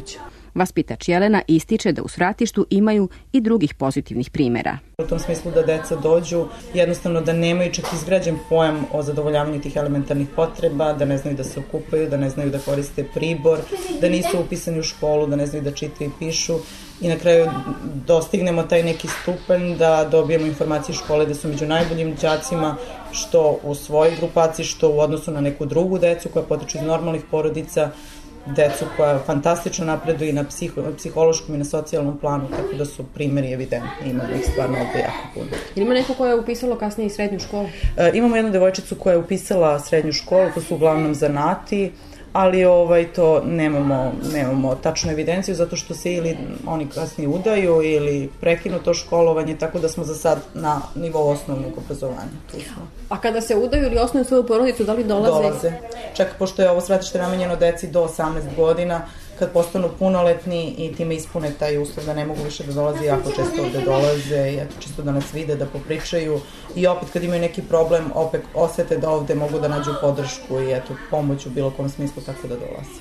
Vaspitač Jelena ističe da u Svratištu imaju i drugih pozitivnih primjera. U tom smislu da deca dođu, jednostavno da nemaju čak izgrađen pojam o zadovoljavanju tih elementarnih potreba, da ne znaju da se okupaju, da ne znaju da koriste pribor, da nisu upisani u školu, da ne znaju da čitaju i pišu i na kraju dostignemo taj neki stupanj da dobijemo informacije škole da su među najboljim đacima, što u svojoj grupaciji, što u odnosu na neku drugu decu koja potiču iz normalnih porodica, decu koja fantastično napreduju i na psihološkom i na socijalnom planu, tako da su primjeri evidentni, imamo ih stvarno ovdje jako puno. Ima neko koja je upisalo kasnije i srednju školu? Imamo jednu devojčicu koja je upisala srednju školu, to su uglavnom zanati, ali to nemamo tačnu evidenciju zato što se ili oni kasnije udaju ili prekinu to školovanje, tako da smo za sad na nivou osnovnog obrazovanja. A kada se udaju ili osnuju svoju porodicu, da li dolaze? Čak pošto je ovo Svratište namenjeno deci do 18 godina, kad postanu punoletni i time ispune taj uslov da ne mogu više da dolaze, jako često ovde dolaze, i čisto da nas vide, da popričaju i opet kad imaju neki problem, opet osete da ovde mogu da nađu podršku i pomoć u bilo kom smislu, tako da dolaze.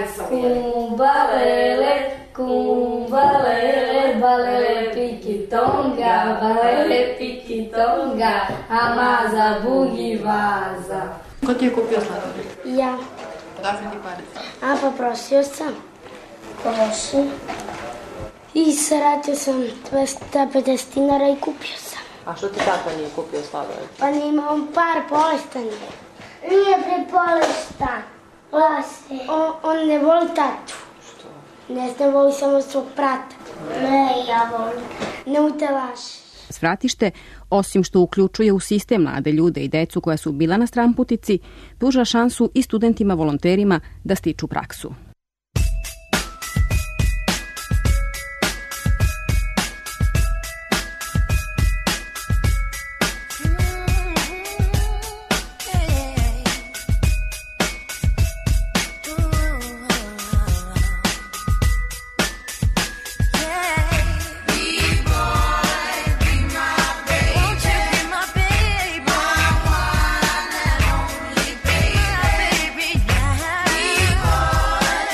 Kumbalele, kumbalele, balele, pikitonga, balele, pikitonga, amaza, bugi, vaza. Ko ti je kupio sladoled? Ja. Odakle ti pare? Pa prosio sam. Prošli. I saratio sam 250 dinara i kupio sam. A što ti tata nije kupio sladoled? Pa nima on par bolestan je. Nije prebolestan. On ne voli tatu. Što? Ne znam, voli samo svog brata. Ne, ja volim. Ne utelaši. Svratište, osim što uključuje u sistem mlade ljude i decu koja su bila na stranputici, pruža šansu i studentima volonterima da stiču praksu. Boy,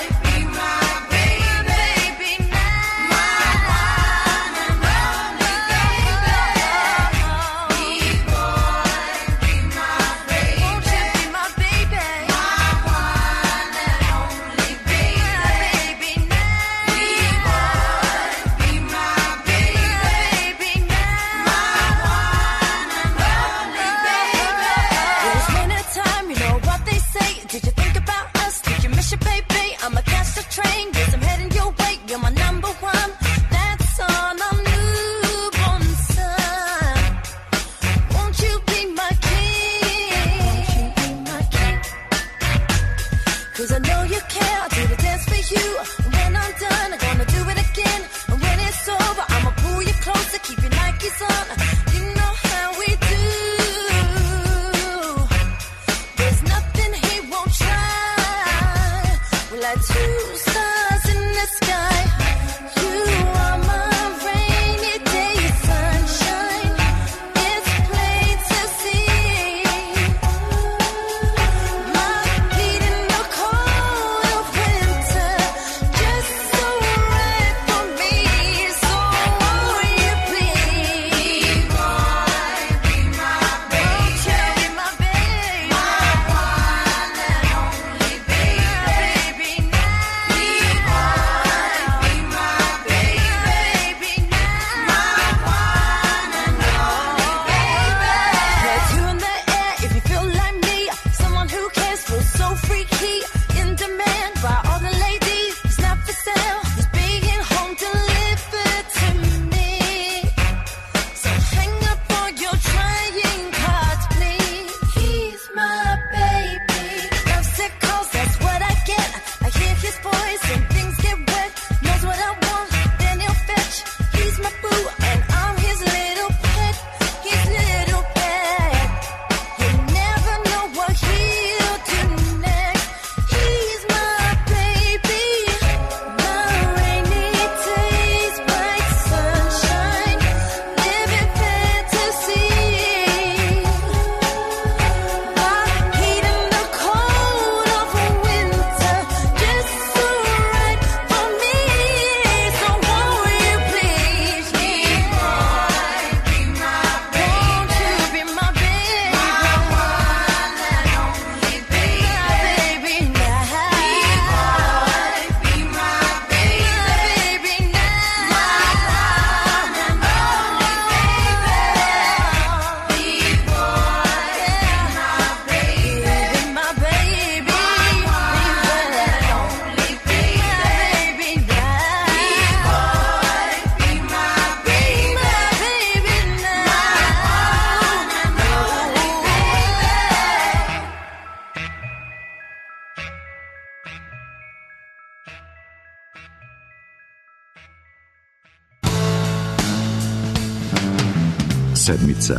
sedmica.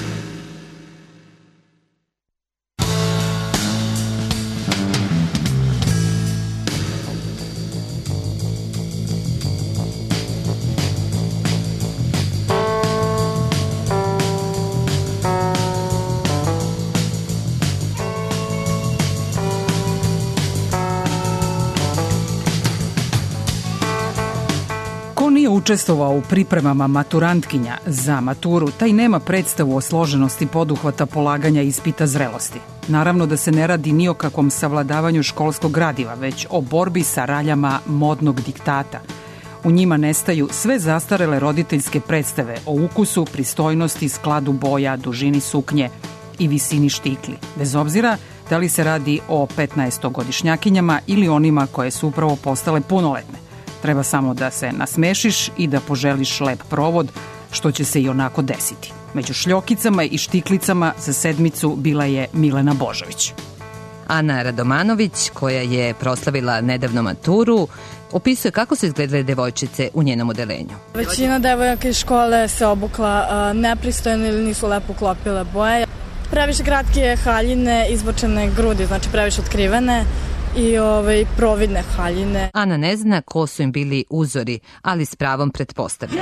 Učestvovao u pripremama maturantkinja za maturu, taj nema predstavu o složenosti poduhvata polaganja ispita zrelosti. Naravno da se ne radi ni o kakvom savladavanju školskog gradiva, već o borbi sa raljama modnog diktata. U njima nestaju sve zastarele roditeljske predstave o ukusu, pristojnosti, skladu boja, dužini suknje i visini štikli, bez obzira da li se radi o 15-godišnjakinjama ili onima koje su upravo postale punoletne. Treba samo da se nasmešiš i da poželiš lep provod, što će se i onako desiti. Među šljokicama i štiklicama za sedmicu bila je Milena Božović. Ana Radomanović, koja je proslavila nedavno maturu, opisuje kako su izgledale devojčice u njenom odelenju. Većina devojaka iz škole se obukla nepristojno ili nisu lepo uklopile boje. Previše kratke haljine, izbočene grudi, znači previše otkrivene, i providne haljine. Ana ne zna ko su im bili uzori, ali s pravom pretpostavlja.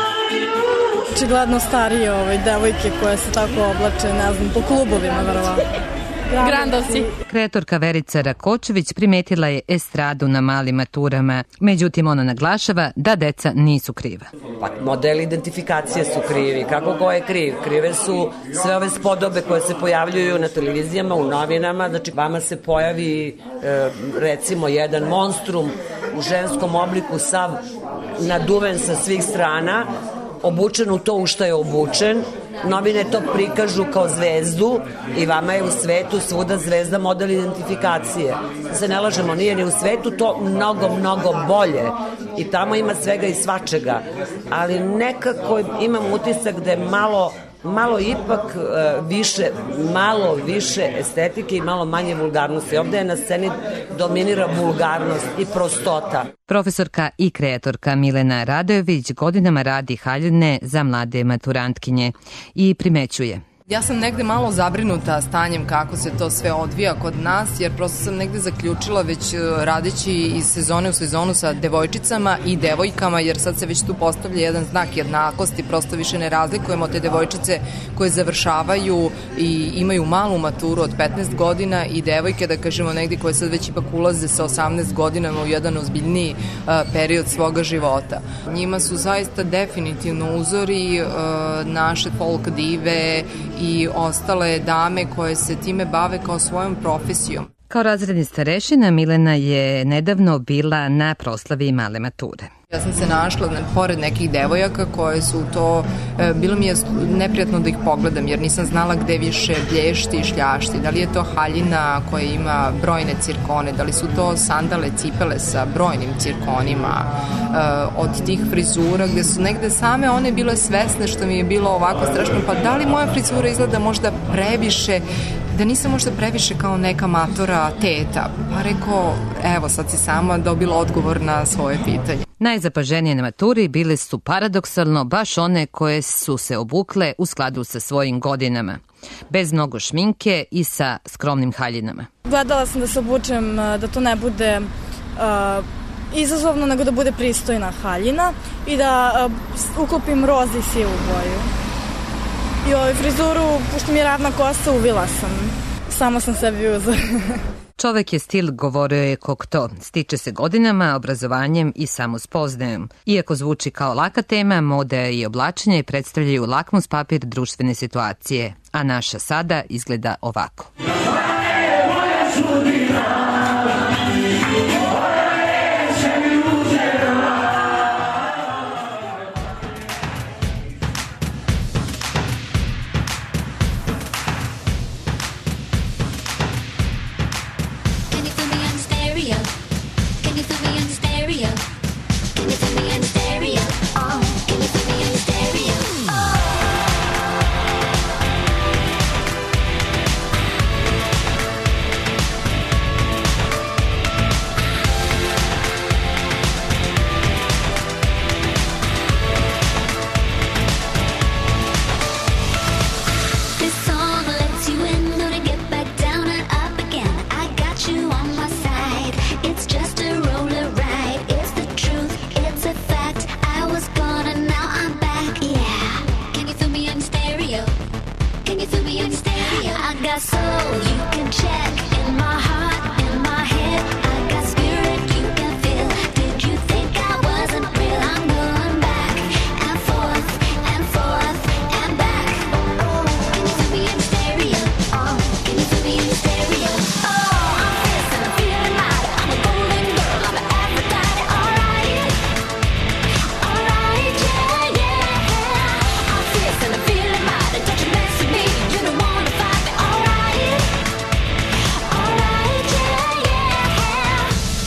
Očigledno starije devojke koje se tako oblače, ne znam, po klubovima verovatno. Grandovci. Kreatorka Verica Rakočević primetila je estradu na malim maturama, međutim ona naglašava da deca nisu kriva. Pa modeli identifikacije su krivi, kako ko je kriv? Krive su sve ove spodobe koje se pojavljuju na televizijama, u novinama, znači vama se pojavi recimo jedan monstrum u ženskom obliku sav naduven sa svih strana, obučen u to u što je obučen, novine to prikažu kao zvezdu i vama je u svetu svuda zvezda model identifikacije. Se ne lažemo, nije ni u svetu to mnogo bolje i tamo ima svega i svačega, ali nekako imam utisak da je malo ipak više estetike i malo manje vulgarnosti. Ovde je na sceni dominira vulgarnost i prostota. Profesorka i kreatorka Milena Radojević godinama radi haljine za mlade maturantkinje i primećuje. Ja sam negde malo zabrinuta stanjem kako se to sve odvija kod nas, jer prosto sam negde zaključila već radeći iz sezone u sezonu sa devojčicama i devojkama, jer sad se već tu postavlja jedan znak jednakosti, prosto više ne razlikujemo te devojčice koje završavaju i imaju malu maturu od 15 godina i devojke, da kažemo negde, koje sad već ipak ulaze sa 18 godinama u jedan ozbiljniji period svoga života. Njima su zaista definitivno uzori naše folk dive i ostale dame koje se time bave kao svojom profesijom. Kao razredni starešina Milena je nedavno bila na proslavi male mature. Ja sam se našla pored nekih devojaka koje su to, bilo mi je neprijatno da ih pogledam jer nisam znala gde više blješti i šljašti. Da li je to haljina koja ima brojne cirkone, da li su to sandale, cipele sa brojnim cirkonima, od tih frizura gde su negde same one bile svesne, što mi je bilo ovako strašno, pa da li moja frizura izgleda možda previše, da nisam možda previše kao neka matora teta. Pa rekao, evo sad si sama dobila odgovor na svoje pitanje. Najzapaženije na maturi bile su paradoksalno baš one koje su se obukle u skladu sa svojim godinama, bez mnogo šminke i sa skromnim haljinama. Gledala sam da se obučem, da to ne bude izazovno, nego da bude pristojna haljina i da uklopim roz i sivu boju. I frizuru, pošto mi je ravna kosa, uvila sam. Samo sam sebi uzor. Čovek je stil, govorio je Kokto, stiče se godinama, obrazovanjem i samospoznajom. Iako zvuči kao laka tema, moda i oblačenje predstavljaju lakmus papir društvene situacije, a naša sada izgleda ovako. my soul, you can check. In my heart, in my head, I got spirit you can feel. Did you think I wasn't real? I'm going back and forth and forth and back. Oh, can you feel me in stereo? Oh, can you feel me in stereo? Oh, I'm fierce and I'm feeling mighty. I'm a golden girl, I'm an Aphrodite. Alright, alright, yeah, yeah. I'm fierce and I'm feeling mighty. Don't you mess with me, you don't wanna fight me. Alright, alright, yeah, yeah.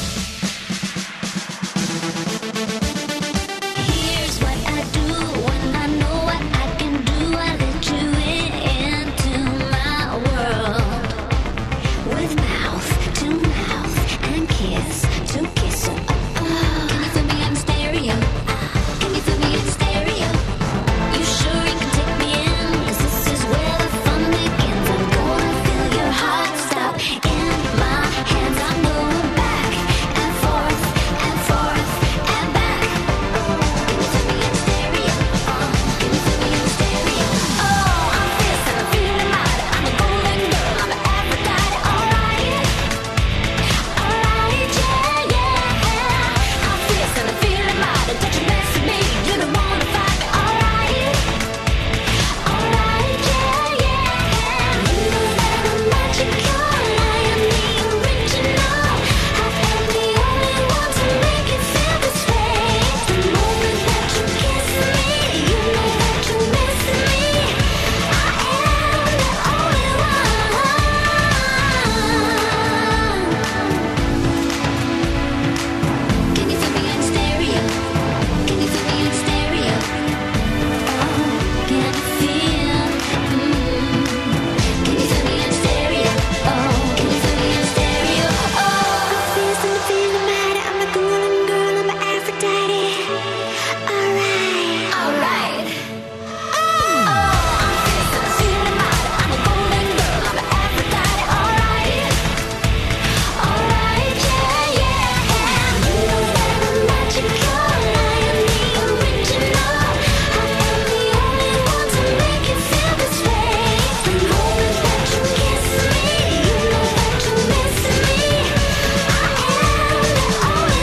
Here's what I do when I know what I can do. I let you into my world with mouth to mouth and kiss to kiss. Can you feel me in stereo? Can you feel me in stereo? You sure you can take me in? 'Cause this is where the fun begins. I'm gonna feel your heart stop in my hands. I'm going back and forth and forth and back. Can you feel me in stereo? Can you feel me in stereo? Oh, I'm fierce and I'm feeling mighty. I'm a golden girl, I'm an Aphrodite. Alright, alright, yeah, yeah. I'm fierce and I'm feeling mighty. Don't you mess with me, you don't wanna fight me. Alright, alright, yeah, yeah. You know that I'm magical, I am the original. I am the only one to make it feel this way. The moment that you kiss me, you know that you're missing me. I am the only one. Can you feel me in stereo? Can you feel me in stereo? Oh, can you feel? Can you feel me in stereo? Oh, can you feel me in stereo? Oh, I'm fierce and I'm feeling mighty. I'm a golden girl, I'm an Aphrodite. Alright, alright. Oh, I'm fierce and I'm feeling mighty. I'm a golden girl, I'm an Aphrodite. Alright, alright, yeah, yeah. You know that I'm magical, I am the original. I am the only one to make it feel this way. The moment that you kiss me, you know that you're missing me. I am the only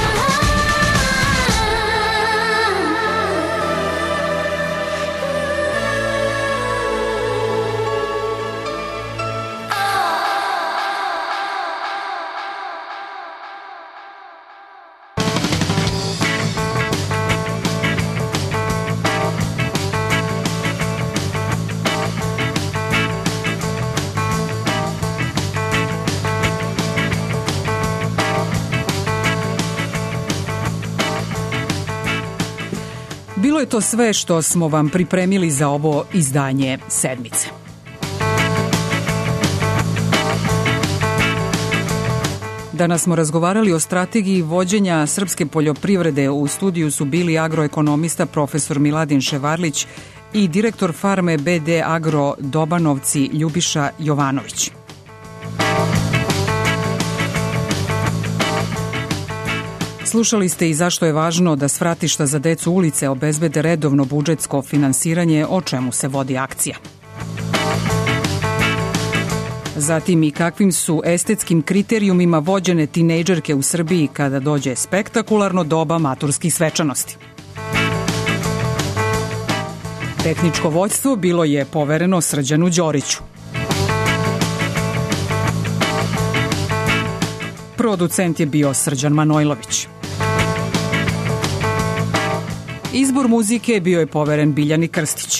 Bilo je to sve što smo vam pripremili za ovo izdanje sedmice. Danas smo razgovarali o strategiji vođenja srpske poljoprivrede. U studiju su bili agroekonomista profesor Miladin Ševarlić i direktor farme BD Agro Dobanovci Ljubiša Jovanović. Slušali ste i zašto je važno da svratišta za decu ulice obezbede redovno budžetsko finansiranje, o čemu se vodi akcija. Zatim i kakvim su estetskim kriterijumima vođene tinejdžerke u Srbiji kada dođe spektakularno doba maturskih svečanosti. Tehničko vođstvo bilo je povereno Srđanu Đoriću. Producent je bio Srđan Manojlović. Izbor muzike bio je poveren Biljani Krstić.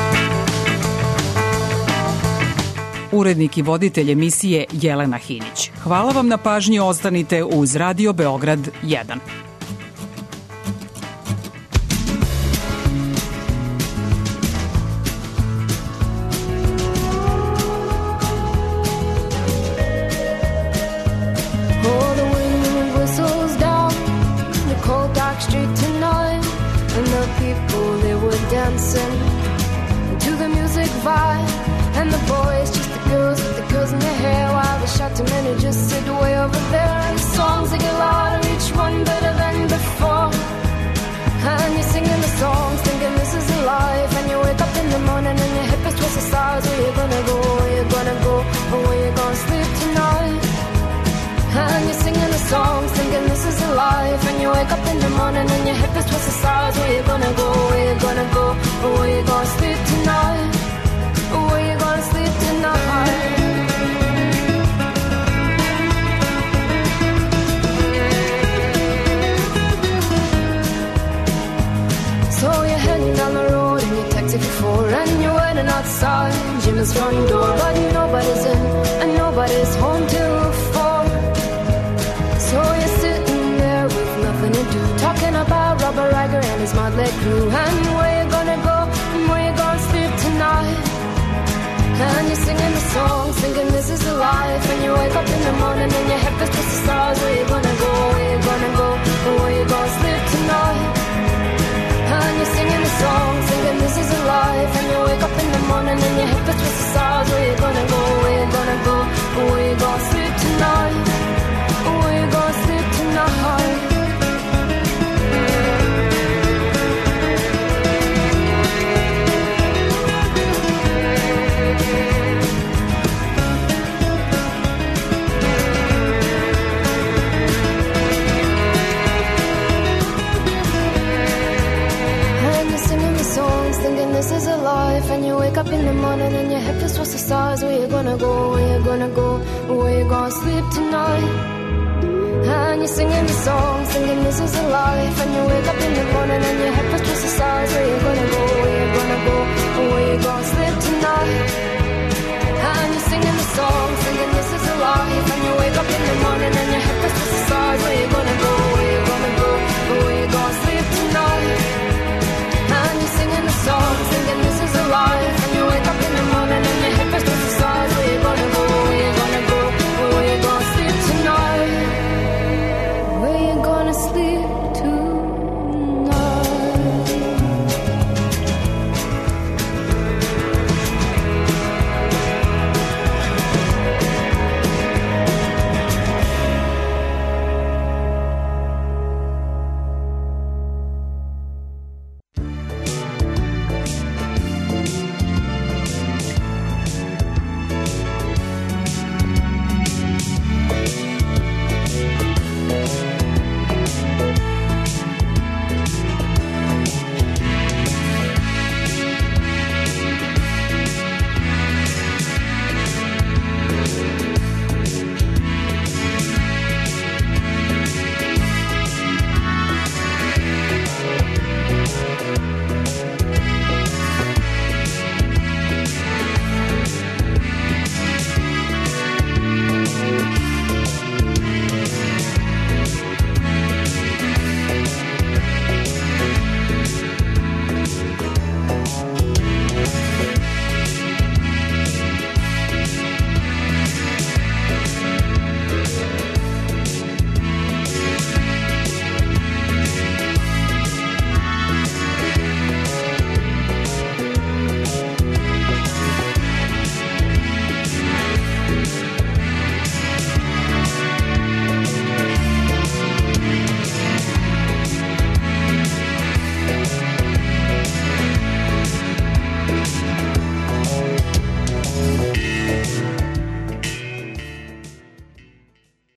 Urednik i voditelj emisije Jelena Hinić. Hvala vam na pažnji, ostanite uz Radio Beograd 1. To the music vibe, and the boys, just the girls with the curls in their hair, while the shouting men who just sit way over there. And the songs they get louder, each one better than before. And you're singing the songs, thinking this is life. And you wake up in the morning and your hip is twisted sides. Where you gonna go? Where you gonna go? morning and your head feels towards the stars. Where you gonna go, where you gonna go, or where you gonna sleep tonight, or where you gonna sleep tonight. So you're heading down the road in your taxi for 4, and you're waiting outside Jim's front door, but nobody's in and nobody's home till 4. So you're sitting there with nothing to do, talking about Robert Riger and his motley crew, and where you gonna go and where you gonna sleep tonight. And you're singing the song, thinking this is the life. And you wake up in the morning and your head feels towards the stars. Where you gonna go, where you gonna go, and where you gonna sleep tonight. And you're singing the song, thinking this is a life. And you wake up in the morning and your head feels towards the stars. Where you gonna go, where you gonna go, and where you gonna sleep tonight, and where you gonna sleep tonight. Thinking this is a life, and you wake up in the morning and your head feels towards the stars. Where you gonna go, where you gonna go, where you gonna sleep tonight. And you're singing the song, thinking this is a life, and you wake up in the morning and your head feels towards the stars. Where you gonna go,